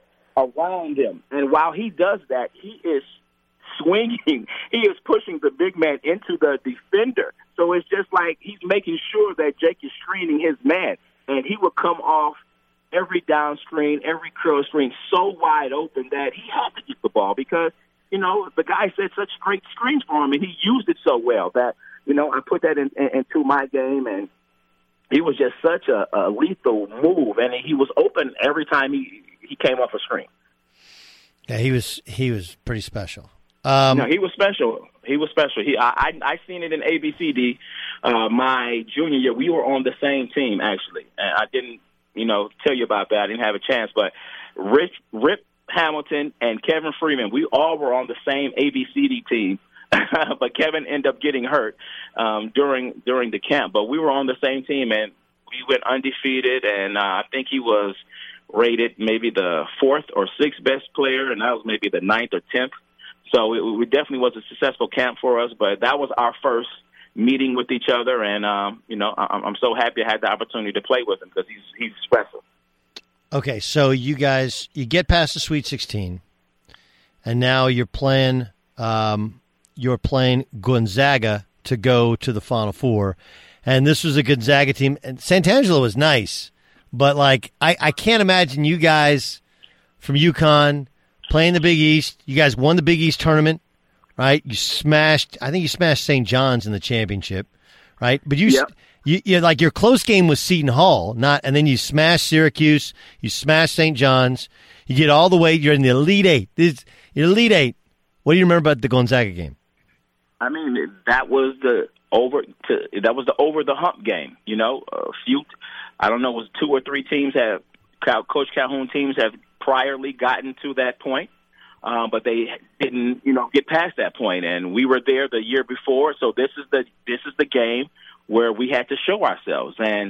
C: around him. And while he does that, he is swinging. He is pushing the big man into the defender. So it's just like he's making sure that Jake is screening his man. And he would come off every down screen, every curl screen so wide open that he had to get the ball because, you know, the guy set such great screens for him and he used it so well that, you know, I put that in, in, into my game, and he was just such a, a lethal move, and he was open every time he, he came off a screen.
A: Yeah, he was he was pretty special. Um,
C: no, he was special. He was special. He I I, I seen it in A B C D uh, my junior year. We were on the same team actually, and I didn't you know tell you about that. I didn't have a chance, but Rich Rip Hamilton and Kevin Freeman, we all were on the same A B C D team. But Kevin ended up getting hurt um, during during the camp. But we were on the same team, and we went undefeated. And uh, I think he was rated maybe the fourth or sixth best player, and that was maybe the ninth or tenth. So it, it definitely was a successful camp for us. But that was our first meeting with each other, and um, you know I'm, I'm so happy I had the opportunity to play with him because he's he's special.
A: Okay, so you guys you get past the Sweet sixteen, and now you're playing. Um, You're playing Gonzaga to go to the Final Four. And this was a Gonzaga team. And Santangelo was nice, but, like, I, I can't imagine you guys from UConn playing the Big East. You guys won the Big East tournament, right? You smashed – I think you smashed Saint John's in the championship, right? But you,
C: yep.
A: you, you like, your close game was Seton Hall, not, and then you smashed Syracuse. You smashed Saint John's. You get all the way – you're in the Elite Eight. This, you're Elite Eight. What do you remember about the Gonzaga game?
C: I mean, that was the over to, that was the over the hump game. You know, a few, I don't know, it was two or three teams have Coach Calhoun teams have priorly gotten to that point, um, but they didn't, you know, get past that point. And we were there the year before, so this is the this is the game where we had to show ourselves. And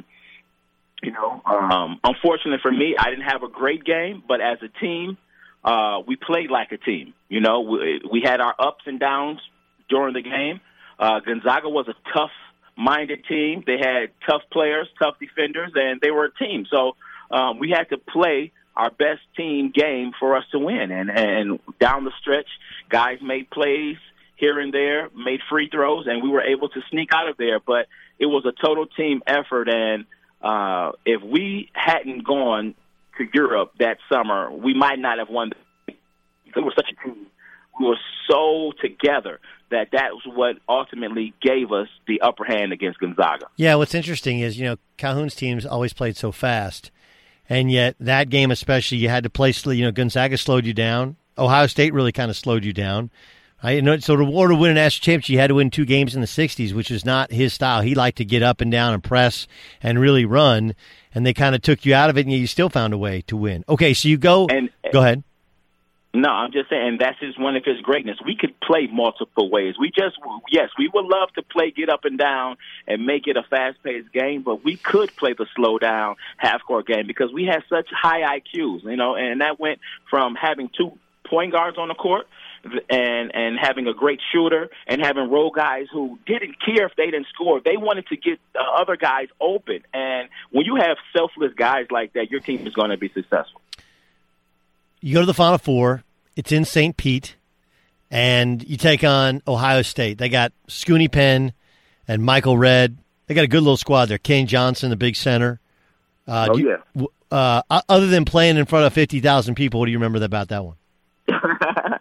C: you know, um, unfortunately for me, I didn't have a great game, but as a team, uh, we played like a team. You know, we, we had our ups and downs during the game. Uh, Gonzaga was a tough-minded team. They had tough players, tough defenders, and they were a team. So um, we had to play our best team game for us to win. And, and down the stretch, guys made plays here and there, made free throws, and we were able to sneak out of there. But it was a total team effort, and uh, if we hadn't gone to Europe that summer, we might not have won. It was such a team. We were so together that that was what ultimately gave us the upper hand against Gonzaga.
A: Yeah, what's interesting is, you know, Calhoun's teams always played so fast, and yet that game especially, you had to play, you know, Gonzaga slowed you down. Ohio State really kind of slowed you down. I know, so in order to win a national championship, you had to win two games in the sixties, which is not his style. He liked to get up and down and press and really run, and they kind of took you out of it, and you still found a way to win. Okay, so you go
C: and,
A: – go ahead.
C: No, I'm just saying that's just one of his greatness. We could play multiple ways. We just, yes, we would love to play get up and down and make it a fast-paced game, but we could play the slow-down half-court game because we had such high I Qs, you know, and that went from having two point guards on the court and and having a great shooter and having role guys who didn't care if they didn't score. They wanted to get the other guys open. And when you have selfless guys like that, your team is going to be successful.
A: You go to the Final Four. It's in Saint Pete, and you take on Ohio State. They got Scooney Penn and Michael Redd. They got a good little squad there. Kane Johnson, the big center. Uh,
C: oh,
A: you,
C: yeah.
A: Uh, other than playing in front of fifty thousand people, what do you remember about that one?
C: I,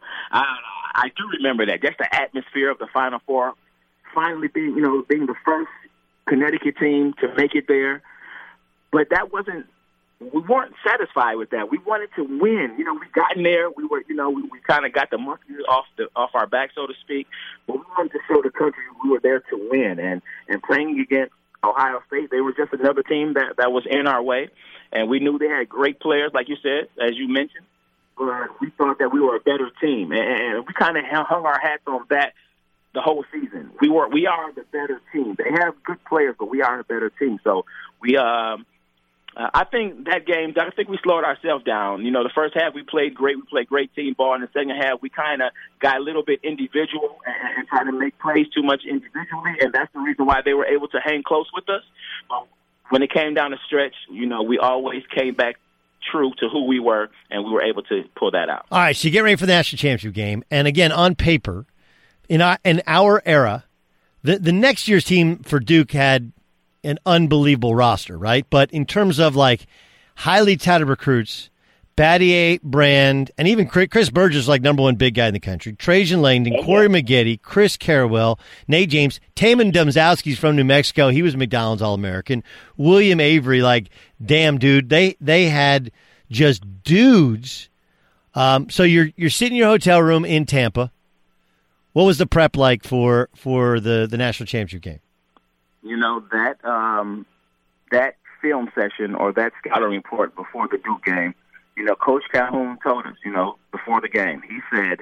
C: I do remember that. Just the atmosphere of the Final Four. Finally being, you know, being the first Connecticut team to make it there. But that wasn't we weren't satisfied with that. We wanted to win. You know, we got in there. We were, you know, we, we kind of got the monkey off the off our back, so to speak. But we wanted to show the country we were there to win. And and playing against Ohio State, they were just another team that, that was in our way. And we knew they had great players, like you said, as you mentioned. But we thought that we were a better team, and, and we kind of hung our hats on that the whole season. We were, we are the better team. They have good players, but we are a better team. So we, um, uh, I think that game, I think we slowed ourselves down. You know, the first half we played great. We played great team ball. In the second half, we kind of got a little bit individual and, and tried to make plays too much individually, and that's the reason why they were able to hang close with us. But when it came down the stretch, you know, we always came back true to who we were, and we were able to pull that out.
A: All right, so you get ready for the national championship game, and again, on paper, in our, in our era, the, the next year's team for Duke had an unbelievable roster, right? But in terms of, like, highly touted recruits, Battier, Brand, and even Chris Burgess, like number one big guy in the country, Trajan Langdon, yeah. Corey Maggette, Chris Carrawell, Nate James, Taman Domzowski's from New Mexico. He was McDonald's All-American. William Avery, like, damn, dude, they they had just dudes. Um, so you're you're sitting in your hotel room in Tampa. What was the prep like for for the, the national championship game?
C: You know, that um, that film session or that scouting report before the Duke game, you know, Coach Calhoun told us, you know, before the game, he said,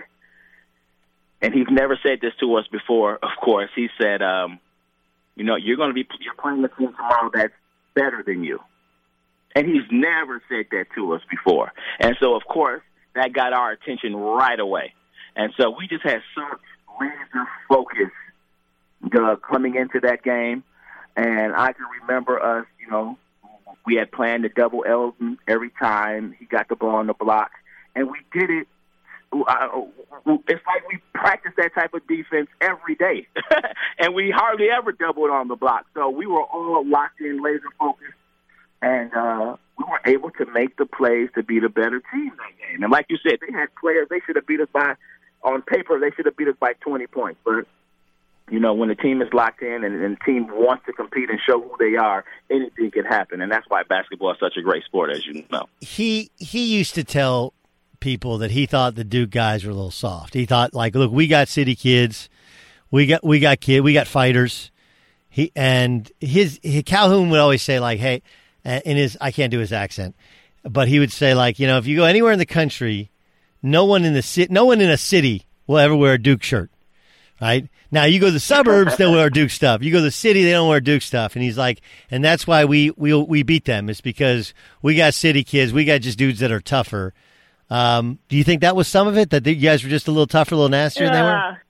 C: and he's never said this to us before, of course, he said, um, you know, you're going to be, you're playing a team tomorrow that's better than you. And he's never said that to us before. And so, of course, that got our attention right away. And so we just had such laser focus uh, coming into that game. And I can remember us, you know, we had planned to double Eldon every time he got the ball on the block. And we did it. Uh, it's like we practiced that type of defense every day. And we hardly ever doubled on the block. So we were all locked in, laser focused. And uh, we were able to make the plays to be the better team that game. And like you said, they had players, they should have beat us by, on paper, they should have beat us by twenty points. But, you know, when the team is locked in and, and the team wants to compete and show who they are, anything can happen. And that's why basketball is such a great sport, as you know.
A: He he used to tell people that he thought the Duke guys were a little soft. He thought, like, look, we got city kids, we got we got kid, we got fighters. He and his, his Calhoun would always say, like, hey, in his, I can't do his accent, but he would say, like, you know, if you go anywhere in the country, no one in the city, no one in a city will ever wear a Duke shirt. Right? Now, you go to the suburbs, they'll wear Duke stuff. You go to the city, they don't wear Duke stuff. And he's like, and that's why we we we beat them. It's because we got city kids. We got just dudes that are tougher. Um, do you think that was some of it, that you guys were just a little tougher, a little nastier
C: yeah,
A: than they were?
C: I,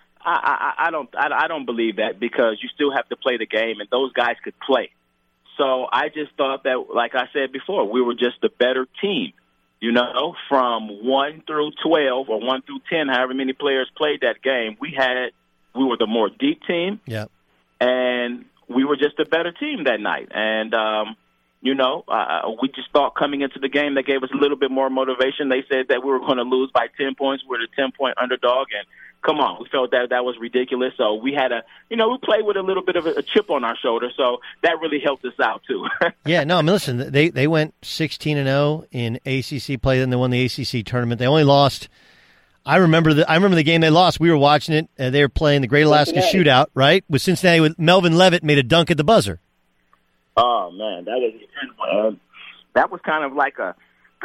C: I, I don't I, I don't believe that, because you still have to play the game, and those guys could play. So I just thought that, like I said before, we were just a better team. You know, from one through twelve or one through ten, however many players played that game, we had we were the more deep team.
A: Yep.
C: And we were just a better team that night. And, um, you know, uh, we just thought coming into the game that gave us a little bit more motivation. They said that we were going to lose by ten points. We're the ten-point underdog. And, come on, we felt that that was ridiculous. So we had a, you know, we played with a little bit of a chip on our shoulder. So that really helped us out, too.
A: Yeah, no, I mean, listen, they, they went sixteen and oh in A C C play. Then they won the A C C tournament. They only lost, I remember the I remember the game they lost. We were watching it. Uh, they were playing the Great Alaska
C: Cincinnati. Shootout,
A: right, with Cincinnati, with Melvin Levitt made a dunk at the buzzer.
C: Oh, man, that was incredible. Uh, that was kind of like a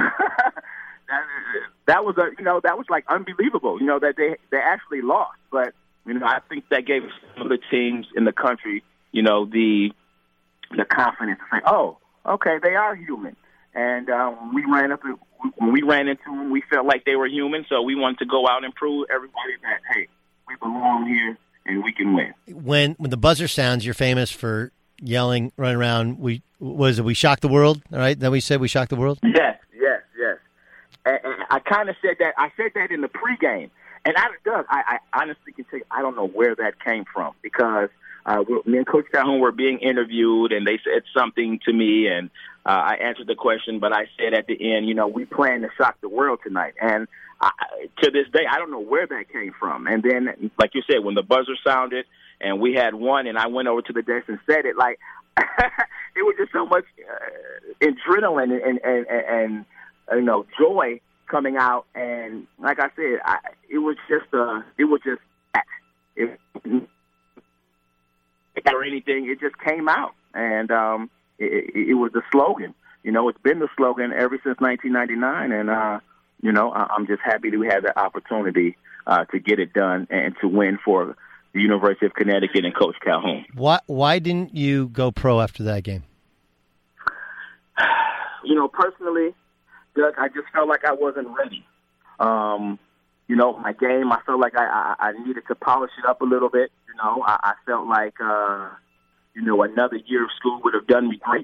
C: that, that was a you know that was like unbelievable. You know that they they actually lost, but you know I think that gave some of the teams in the country, you know, the the confidence to say, oh, okay, they are human. And uh, when we ran up, when we ran into them, we felt like they were human. So we wanted to go out and prove everybody that, hey, we belong here and we can win. When
A: when the buzzer sounds, you're famous for yelling, running around. We was it? We shocked the world, all right? Then we said we shocked the world.
C: Yes, yes, yes. And, and I kind of said that. I said that in the pregame, and I, Doug, I, I honestly can tell you, I don't know where that came from, because uh, me and Coach Calhoun were being interviewed, and they said something to me, and uh, I answered the question, but I said at the end, you know, we plan to shock the world tonight, and I, to this day, I don't know where that came from. And then, like you said, when the buzzer sounded and we had won, and I went over to the desk and said it, like, it was just so much uh, adrenaline and, and, and, and, you know, joy coming out. And like I said, I, it was just, uh, it was just, it, or anything, it just came out. And um, it, it, it was the slogan. You know, it's been the slogan ever since nineteen ninety-nine. And, uh, you know, I, I'm just happy that we had the opportunity uh, to get it done and to win for the University of Connecticut and Coach Calhoun.
A: Why, why didn't you go pro after that game?
C: You know, personally, Doug, I just felt like I wasn't ready. Um, you know, my game, I felt like I, I, I needed to polish it up a little bit. You know, I, I felt like, uh, you know, another year of school would have done me great.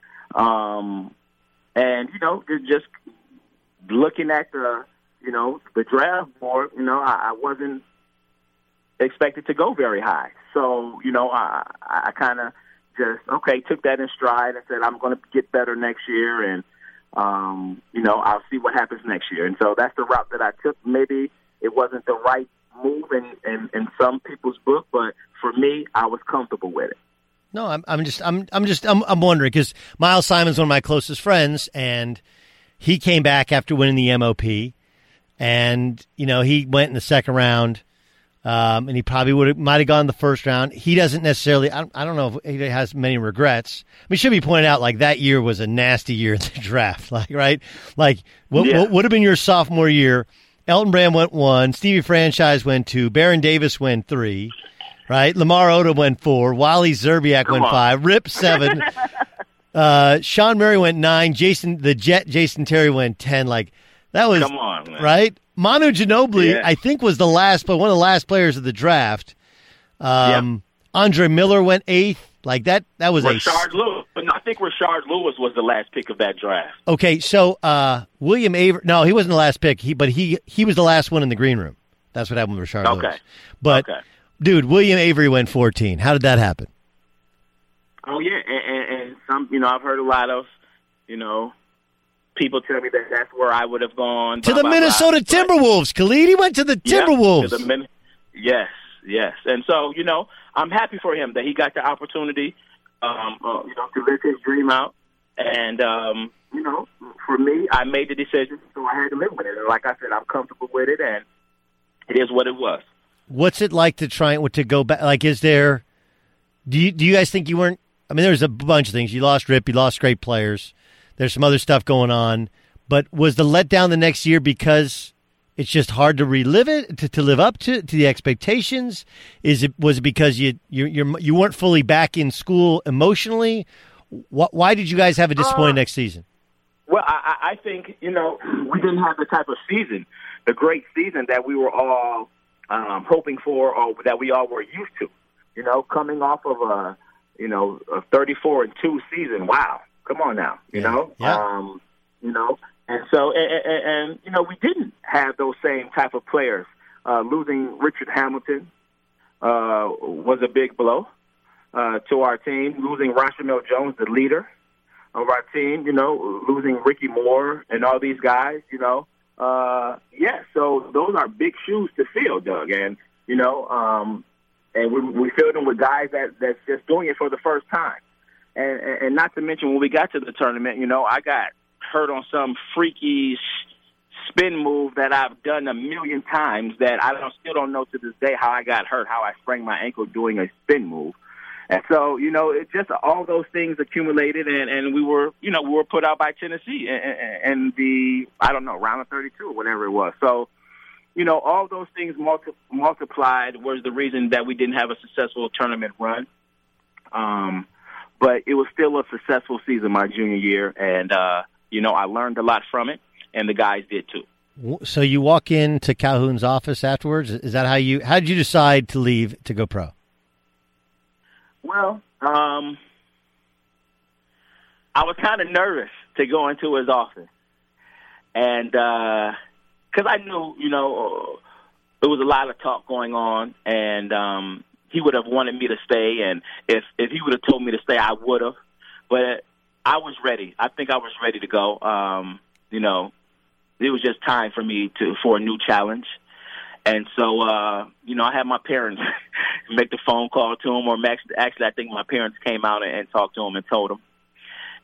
C: Um, and, you know, just looking at the, you know, the draft board, you know, I, I wasn't expected to go very high. So, you know, I, I kind of just, okay, took that in stride and said, I'm going to get better next year. And, um, you know, I'll see what happens next year. And so that's the route that I took. Maybe it wasn't the right move in, in, in some people's book, but for me, I was comfortable with it.
A: No, I'm, I'm just, I'm, I'm just, I'm, I'm wondering because Miles Simon's one of my closest friends, and he came back after winning the M O P, and you know he went in the second round, um, and he probably would have, might have gone in the first round. He doesn't necessarily, I, I don't know if he has many regrets. I mean, it should be pointed out, like that year was a nasty year in the draft, like right, like what,
C: yeah.
A: what would have been your sophomore year? Elton Brand went one, Stevie Franchise went two, Baron Davis went three. Right, Lamar Odom went four, Wally Zerbiak
C: Come
A: went
C: on.
A: five, Rip seven, uh, Sean Murray went nine, Jason the Jet Jason Terry went ten. Like that was
C: Come on, man.
A: right. Manu Ginobili,
C: Yeah.
A: I think, was the last, but one of the last players of the draft. Um, yeah. Andre Miller went eighth. Like that, that was
C: Rashard
A: a.
C: Lewis. I think Rashard Lewis was the last pick of that draft.
A: Okay, so uh, William Avery. No, he wasn't the last pick. He, but he he was the last one in the green room. That's what happened with Rashard
C: Okay.
A: Lewis. But.
C: Okay.
A: Dude, William Avery went fourteen. How did that happen?
C: Oh, yeah, and, and, and some, you know, I've heard a lot of, you know, people tell me that that's where I would have gone.
A: To
C: blah,
A: the
C: blah,
A: Minnesota
C: blah.
A: Timberwolves, Khalid. He went to the
C: Yeah,
A: Timberwolves.
C: to the Min- yes, yes. And so, you know, I'm happy for him that he got the opportunity, um, uh, you know, to live his dream out. And, um, you know, for me, I made the decision, so I had to live with it. And like I said, I'm comfortable with it, and it is what it was.
A: What's it like to try to go back? Like, is there? Do you do you guys think you weren't? I mean, there's a bunch of things. You lost Rip. You lost great players. There's some other stuff going on. But was the letdown the next year because it's just hard to relive it, to, to live up to, to the expectations? Is it was it because you you you're, you weren't fully back in school emotionally? What, why did you guys have a disappointing uh, next season?
C: Well, I, I think you know we didn't have the type of season, the great season that we were all. Um, hoping for, or that we all were used to, you know, coming off of a, you know, a thirty-four and two season. Wow, come on now, you
A: yeah.
C: know,
A: yeah.
C: um, you know, and so, and, and, and you know, we didn't have those same type of players. Uh, losing Richard Hamilton uh, was a big blow uh, to our team. Losing Rashamel Jones, the leader of our team, you know, losing Ricky Moore and all these guys, you know. Uh, yeah, so those are big shoes to fill, Doug, and you know, um, and we we filled them with guys that that's just doing it for the first time, and, and and not to mention when we got to the tournament, you know, I got hurt on some freaky spin move that I've done a million times that I don't still don't know to this day how I got hurt, how I sprained my ankle doing a spin move. And so, you know, it just all those things accumulated, and, and we were, you know, we were put out by Tennessee in, in the, I don't know, round of thirty-two or whatever it was. So, you know, all those things multi- multiplied was the reason that we didn't have a successful tournament run. Um, but it was still a successful season my junior year, and, uh, you know, I learned a lot from it, and the guys did too.
A: So you walk into Calhoun's office afterwards? Is that how you, how did you decide to leave to go pro?
C: Well, um, I was kind of nervous to go into his office. And because uh, I knew, you know, there was a lot of talk going on, and um, he would have wanted me to stay. And if, if he would have told me to stay, I would have. But I was ready. I think I was ready to go. Um, you know, it was just time for me to for a new challenge. And so, uh, you know, I had my parents make the phone call to him, or actually, I think my parents came out and, and talked to him and told him.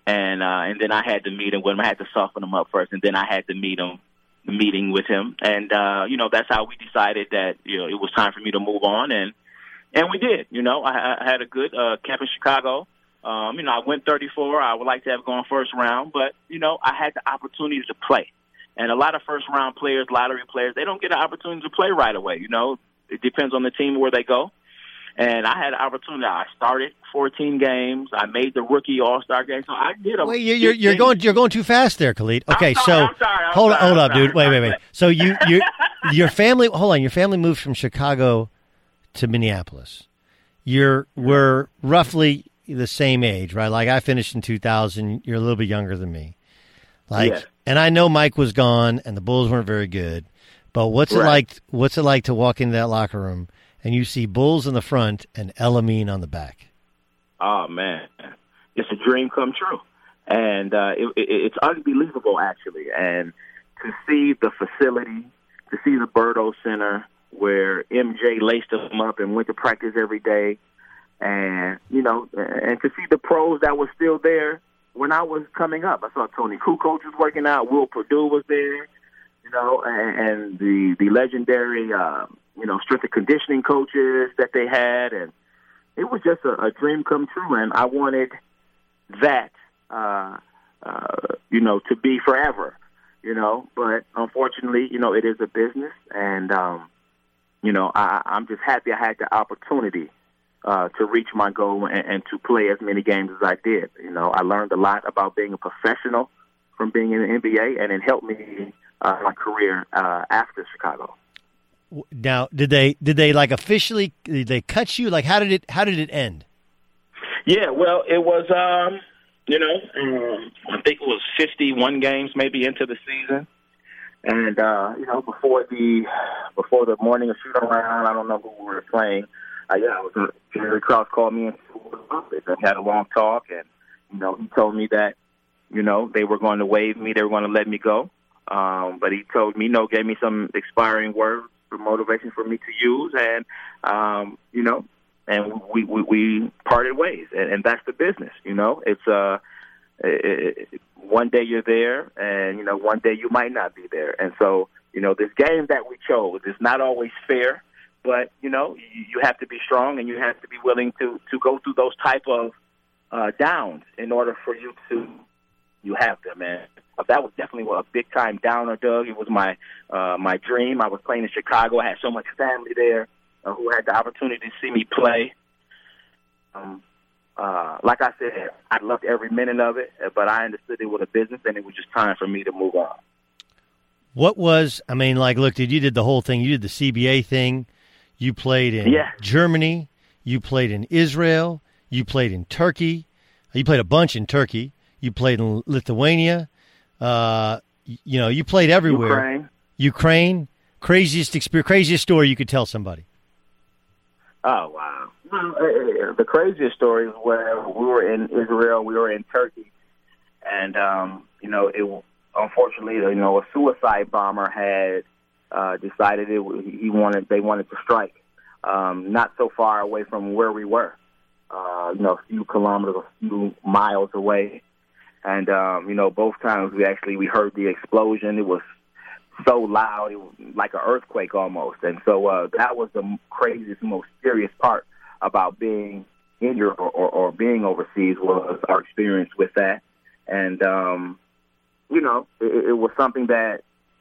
C: and uh, and then I had to meet him with him. I had to soften him up first, and then I had to meet him, meeting with him, and uh, you know that's how we decided that you know it was time for me to move on, and and we did. You know, I, I had a good uh, camp in Chicago. Um, you know, I went thirty-four. I would like to have gone first round, but you know, I had the opportunity to play. And a lot of first-round players, lottery players, they don't get an opportunity to play right away. You know, it depends on the team where they go. And I had an opportunity. I started fourteen games. I made the rookie All-Star game. So I did a.
A: Wait, you're you're, you're going you're going too fast there, Khalid. Okay,
C: I'm sorry,
A: so
C: I'm sorry, I'm
A: hold
C: sorry,
A: on, hold
C: I'm
A: up,
C: sorry,
A: dude. Wait, wait, wait. So you you your family. Hold on, your family moved from Chicago to Minneapolis. You're we're roughly the same age, right? Like I finished in two thousand. You're a little bit younger than me. Like.
C: Yes.
A: And I know Mike was gone, and the Bulls weren't very good. But what's
C: right.
A: it like? What's it like to walk into that locker room and you see Bulls in the front and El-Amin on the back?
C: Oh man, it's a dream come true, and uh, it, it, it's unbelievable actually. And to see the facility, to see the Birdo Center where M J laced them up and went to practice every day, and you know, and to see the pros that were still there. When I was coming up, I saw Tony Kukoc was working out. Will Perdue was there, you know, and, and the the legendary, uh, you know, strength and conditioning coaches that they had, and it was just a, a dream come true. And I wanted that, uh, uh, you know, to be forever, you know. But unfortunately, you know, it is a business, and um, you know, I, I'm just happy I had the opportunity. Uh, to reach my goal and, and to play as many games as I did. You know, I learned a lot about being a professional from being in the N B A, and it helped me uh, my career uh, after Chicago.
A: Now, did they did they like officially did they cut you? Like, how did it how did it end?
C: Yeah, well, it was um, you know um, I think it was fifty-one games maybe into the season, and uh, you know before the before the morning of shoot around, I don't know who we were playing. Uh, yeah, I was, uh, Jerry Krause called me into the office and had a long talk, and you know he told me that you know they were going to waive me, they were going to let me go, um, but he told me, you know, gave me some expiring words for motivation for me to use, and um, you know, and we we, we parted ways, and, and that's the business, you know. It's uh, it, it, one day you're there, and you know, one day you might not be there, and so you know, this game that we chose is not always fair. But, you know, you have to be strong and you have to be willing to, to go through those type of uh, downs in order for you to you have them, man. That was definitely a big-time downer, Doug. It was my uh, my dream. I was playing in Chicago. I had so much family there uh, who had the opportunity to see me play. Um, uh, like I said, I loved every minute of it, but I understood it was a business and it was just time for me to move on.
A: What was, I mean, like, look, dude, you did the whole thing. You did the C B A thing. You played in
C: yeah.
A: Germany. You played in Israel. You played in Turkey. You played a bunch in Turkey. You played in Lithuania. Uh, you know, you played everywhere.
C: Ukraine.
A: Ukraine. Craziest experience, craziest story you could tell somebody.
C: Oh, wow. Well, uh, the craziest story is where we were in Israel, we were in Turkey, and, um, you know, it unfortunately, you know, a suicide bomber had Uh, decided it, he wanted, they wanted to strike, um, not so far away from where we were, uh, you know, a few kilometers, a few miles away. And, um, you know, both times we actually, we heard the explosion. It was so loud, it was like an earthquake almost. And so uh, that was the craziest, most serious part about being injured or, or, or being overseas was our experience with that. And, um, you know, it, it was something that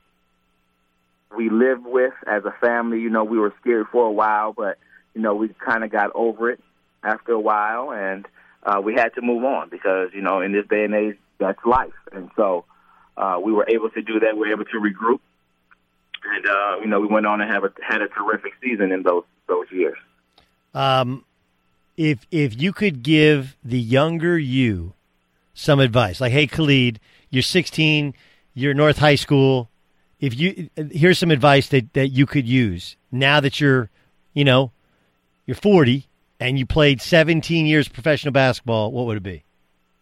C: we lived with as a family. You know, we were scared for a while, but, you know, we kind of got over it after a while, and uh, we had to move on because, you know, in this day and age, that's life. And so uh, we were able to do that. We were able to regroup. And, uh, you know, we went on and have a, had a terrific season in those those years.
A: Um, if if you could give the younger you some advice, like, hey, Khalid, you're sixteen, you're North High School, If you here's some advice that, that you could use now that you're, you know, you're forty and you played seventeen years professional basketball, what would it be?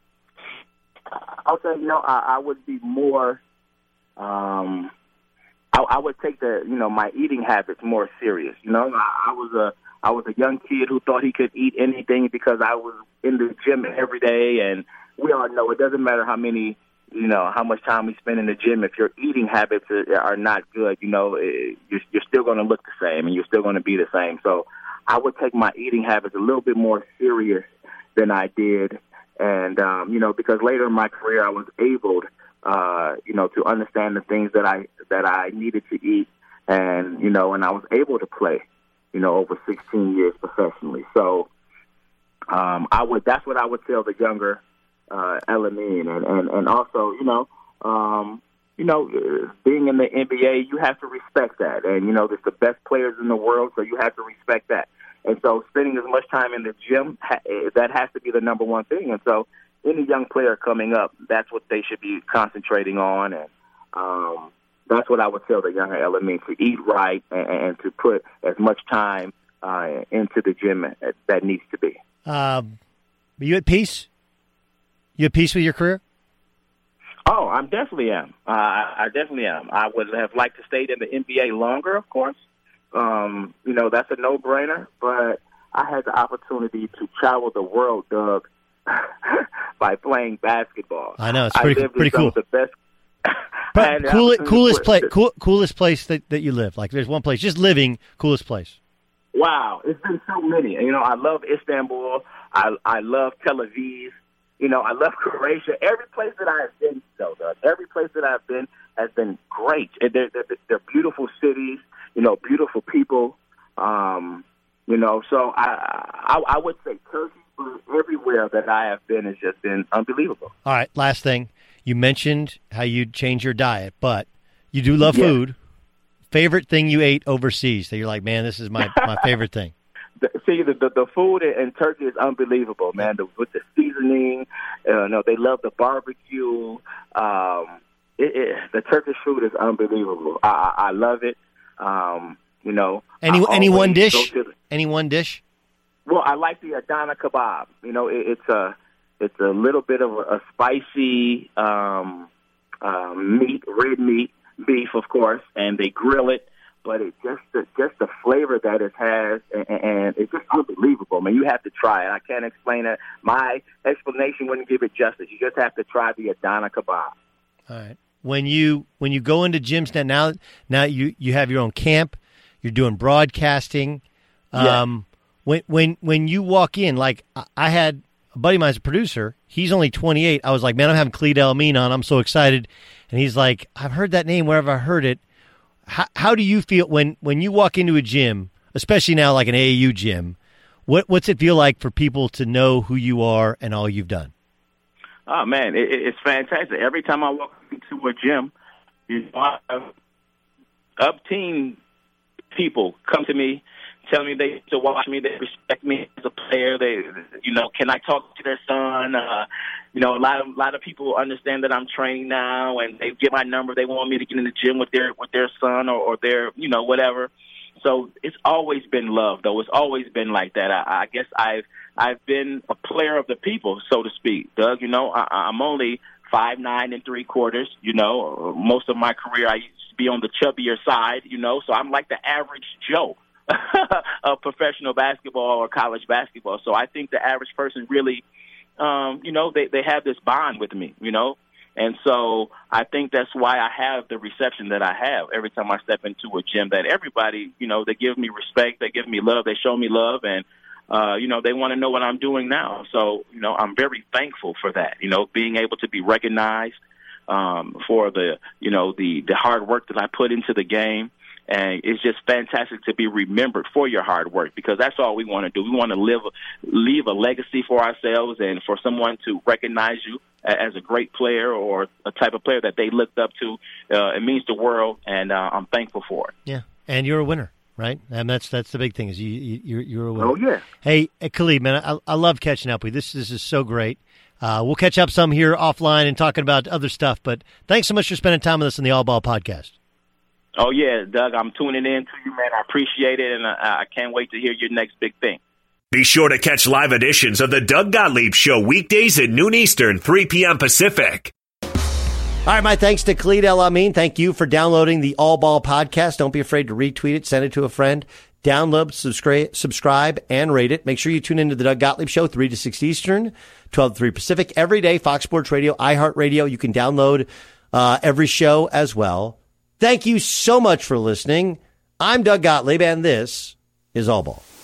C: I'll say, you know, I, I would be more. Um, I, I would take the, you know, my eating habits more serious. You know, I, I was a I was a young kid who thought he could eat anything because I was in the gym every day and, we all know it doesn't matter how many, you know, how much time we spend in the gym. If your eating habits are, are not good, you know, it, you're, you're still going to look the same and you're still going to be the same. So I would take my eating habits a little bit more serious than I did. And, um, you know, because later in my career, I was able, uh, you know, to understand the things that I, that I needed to eat. And, you know, and I was able to play, you know, over sixteen years professionally. So um, I would, that's what I would tell the younger Uh, Elamine, and, and, and also, you know, um, you know, being in the N B A, you have to respect that. And, you know, there's the best players in the world, so you have to respect that. And so spending as much time in the gym, ha- that has to be the number one thing. And so any young player coming up, that's what they should be concentrating on. And um, that's what I would tell the younger Elamine, to eat right and, and to put as much time uh, into the gym as that needs to be.
A: Um, are you at peace? You at peace with your career?
C: Oh, I definitely am. Uh, I definitely am. I would have liked to stay in the N B A longer, of course. Um, you know, that's a no-brainer. But I had the opportunity to travel the world, Doug, by playing basketball.
A: I know. It's pretty, pretty cool.
C: The best.
A: But cool, coolest place, cool, coolest place that, that you live. Like, there's one place, just living, coolest place.
C: Wow, it's been so many. You know, I love Istanbul. I I love Tel Aviv. You know, I love Croatia. Every place that I have been, though, Doug, every place that I've been has been great. They're, they're, they're beautiful cities, you know, beautiful people. Um, you know, so I, I I would say Turkey, but everywhere that I have been has just been unbelievable.
A: All right, last thing. You mentioned how you'd change your diet, but you do love yeah. food. Favorite thing you ate overseas that you're like, man, this is my, my favorite thing?
C: See, the, the the food in Turkey is unbelievable, man. The, with the seasoning, uh, no, they love the barbecue. Um, it, it, the Turkish food is unbelievable. I, I, I love it. Um, you know,
A: any any one dish? The, any one dish?
C: Well, I like the Adana kebab. You know, it, it's a it's a little bit of a, a spicy um, uh, meat, red meat, beef, of course, and they grill it. But it just the, just the flavor that it has, and, and it's just unbelievable, man. You have to try it. I can't explain it. My explanation wouldn't give it justice. You just have to try the Adana kebab.
A: All right. When you when you go into gyms now, now, now you, you have your own camp. You're doing broadcasting.
C: Yeah.
A: Um, when when when you walk in, like I had a buddy of mine's a producer. He's only twenty-eight. I was like, man, I'm having Khalid El-Amin on. I'm so excited. And he's like, I've heard that name wherever I heard it. How, how do you feel when, when you walk into a gym, especially now like an A A U gym, what, what's it feel like for people to know who you are and all you've done?
C: Oh, man, it, it's fantastic. Every time I walk into a gym, you know, I have up-team people come to me, tell me they to watch me, they respect me as a player. They, you know, can I talk to their son? Uh, you know, a lot of a lot of people understand that I'm training now, and they get my number. They want me to get in the gym with their with their son or, or their, you know, whatever. So it's always been love, though. It's always been like that. I, I guess I've I've been a player of the people, so to speak, Doug. You know, I, I'm only five nine and three quarters. You know, most of my career I used to be on the chubbier side. You know, so I'm like the average Joe of professional basketball or college basketball. So I think the average person really, um, you know, they, they have this bond with me, you know. And so I think that's why I have the reception that I have every time I step into a gym, that everybody, you know, they give me respect, they give me love, they show me love, and, uh, you know, they want to know what I'm doing now. So, you know, I'm very thankful for that, you know, being able to be recognized um, for the, you know, the, the hard work that I put into the game. And it's just fantastic to be remembered for your hard work, because that's all we want to do. We want to live, leave a legacy for ourselves, and for someone to recognize you as a great player or a type of player that they looked up to. Uh, it means the world, and uh, I'm thankful for it.
A: Yeah, and you're a winner, right? And that's that's the big thing, is you, you you're, you're a winner.
C: Oh yeah.
A: Hey, Khalid, man, I, I love catching up with you. This this is so great. Uh, we'll catch up some here offline and talking about other stuff. But thanks so much for spending time with us on the All Ball Podcast.
C: Oh, yeah, Doug, I'm tuning in to you, man. I appreciate it, and I, I can't wait to hear your next big thing.
B: Be sure to catch live editions of the Doug Gottlieb Show weekdays at noon Eastern, three p.m. Pacific.
A: All right, my thanks to Khalid El-Amin. Thank you for downloading the All Ball Podcast. Don't be afraid to retweet it, send it to a friend. Download, subscribe, subscribe, and rate it. Make sure you tune into the Doug Gottlieb Show, three to six Eastern, twelve to three Pacific, every day. Fox Sports Radio, iHeartRadio. You can download uh, every show as well. Thank you so much for listening. I'm Doug Gottlieb, and this is All Ball.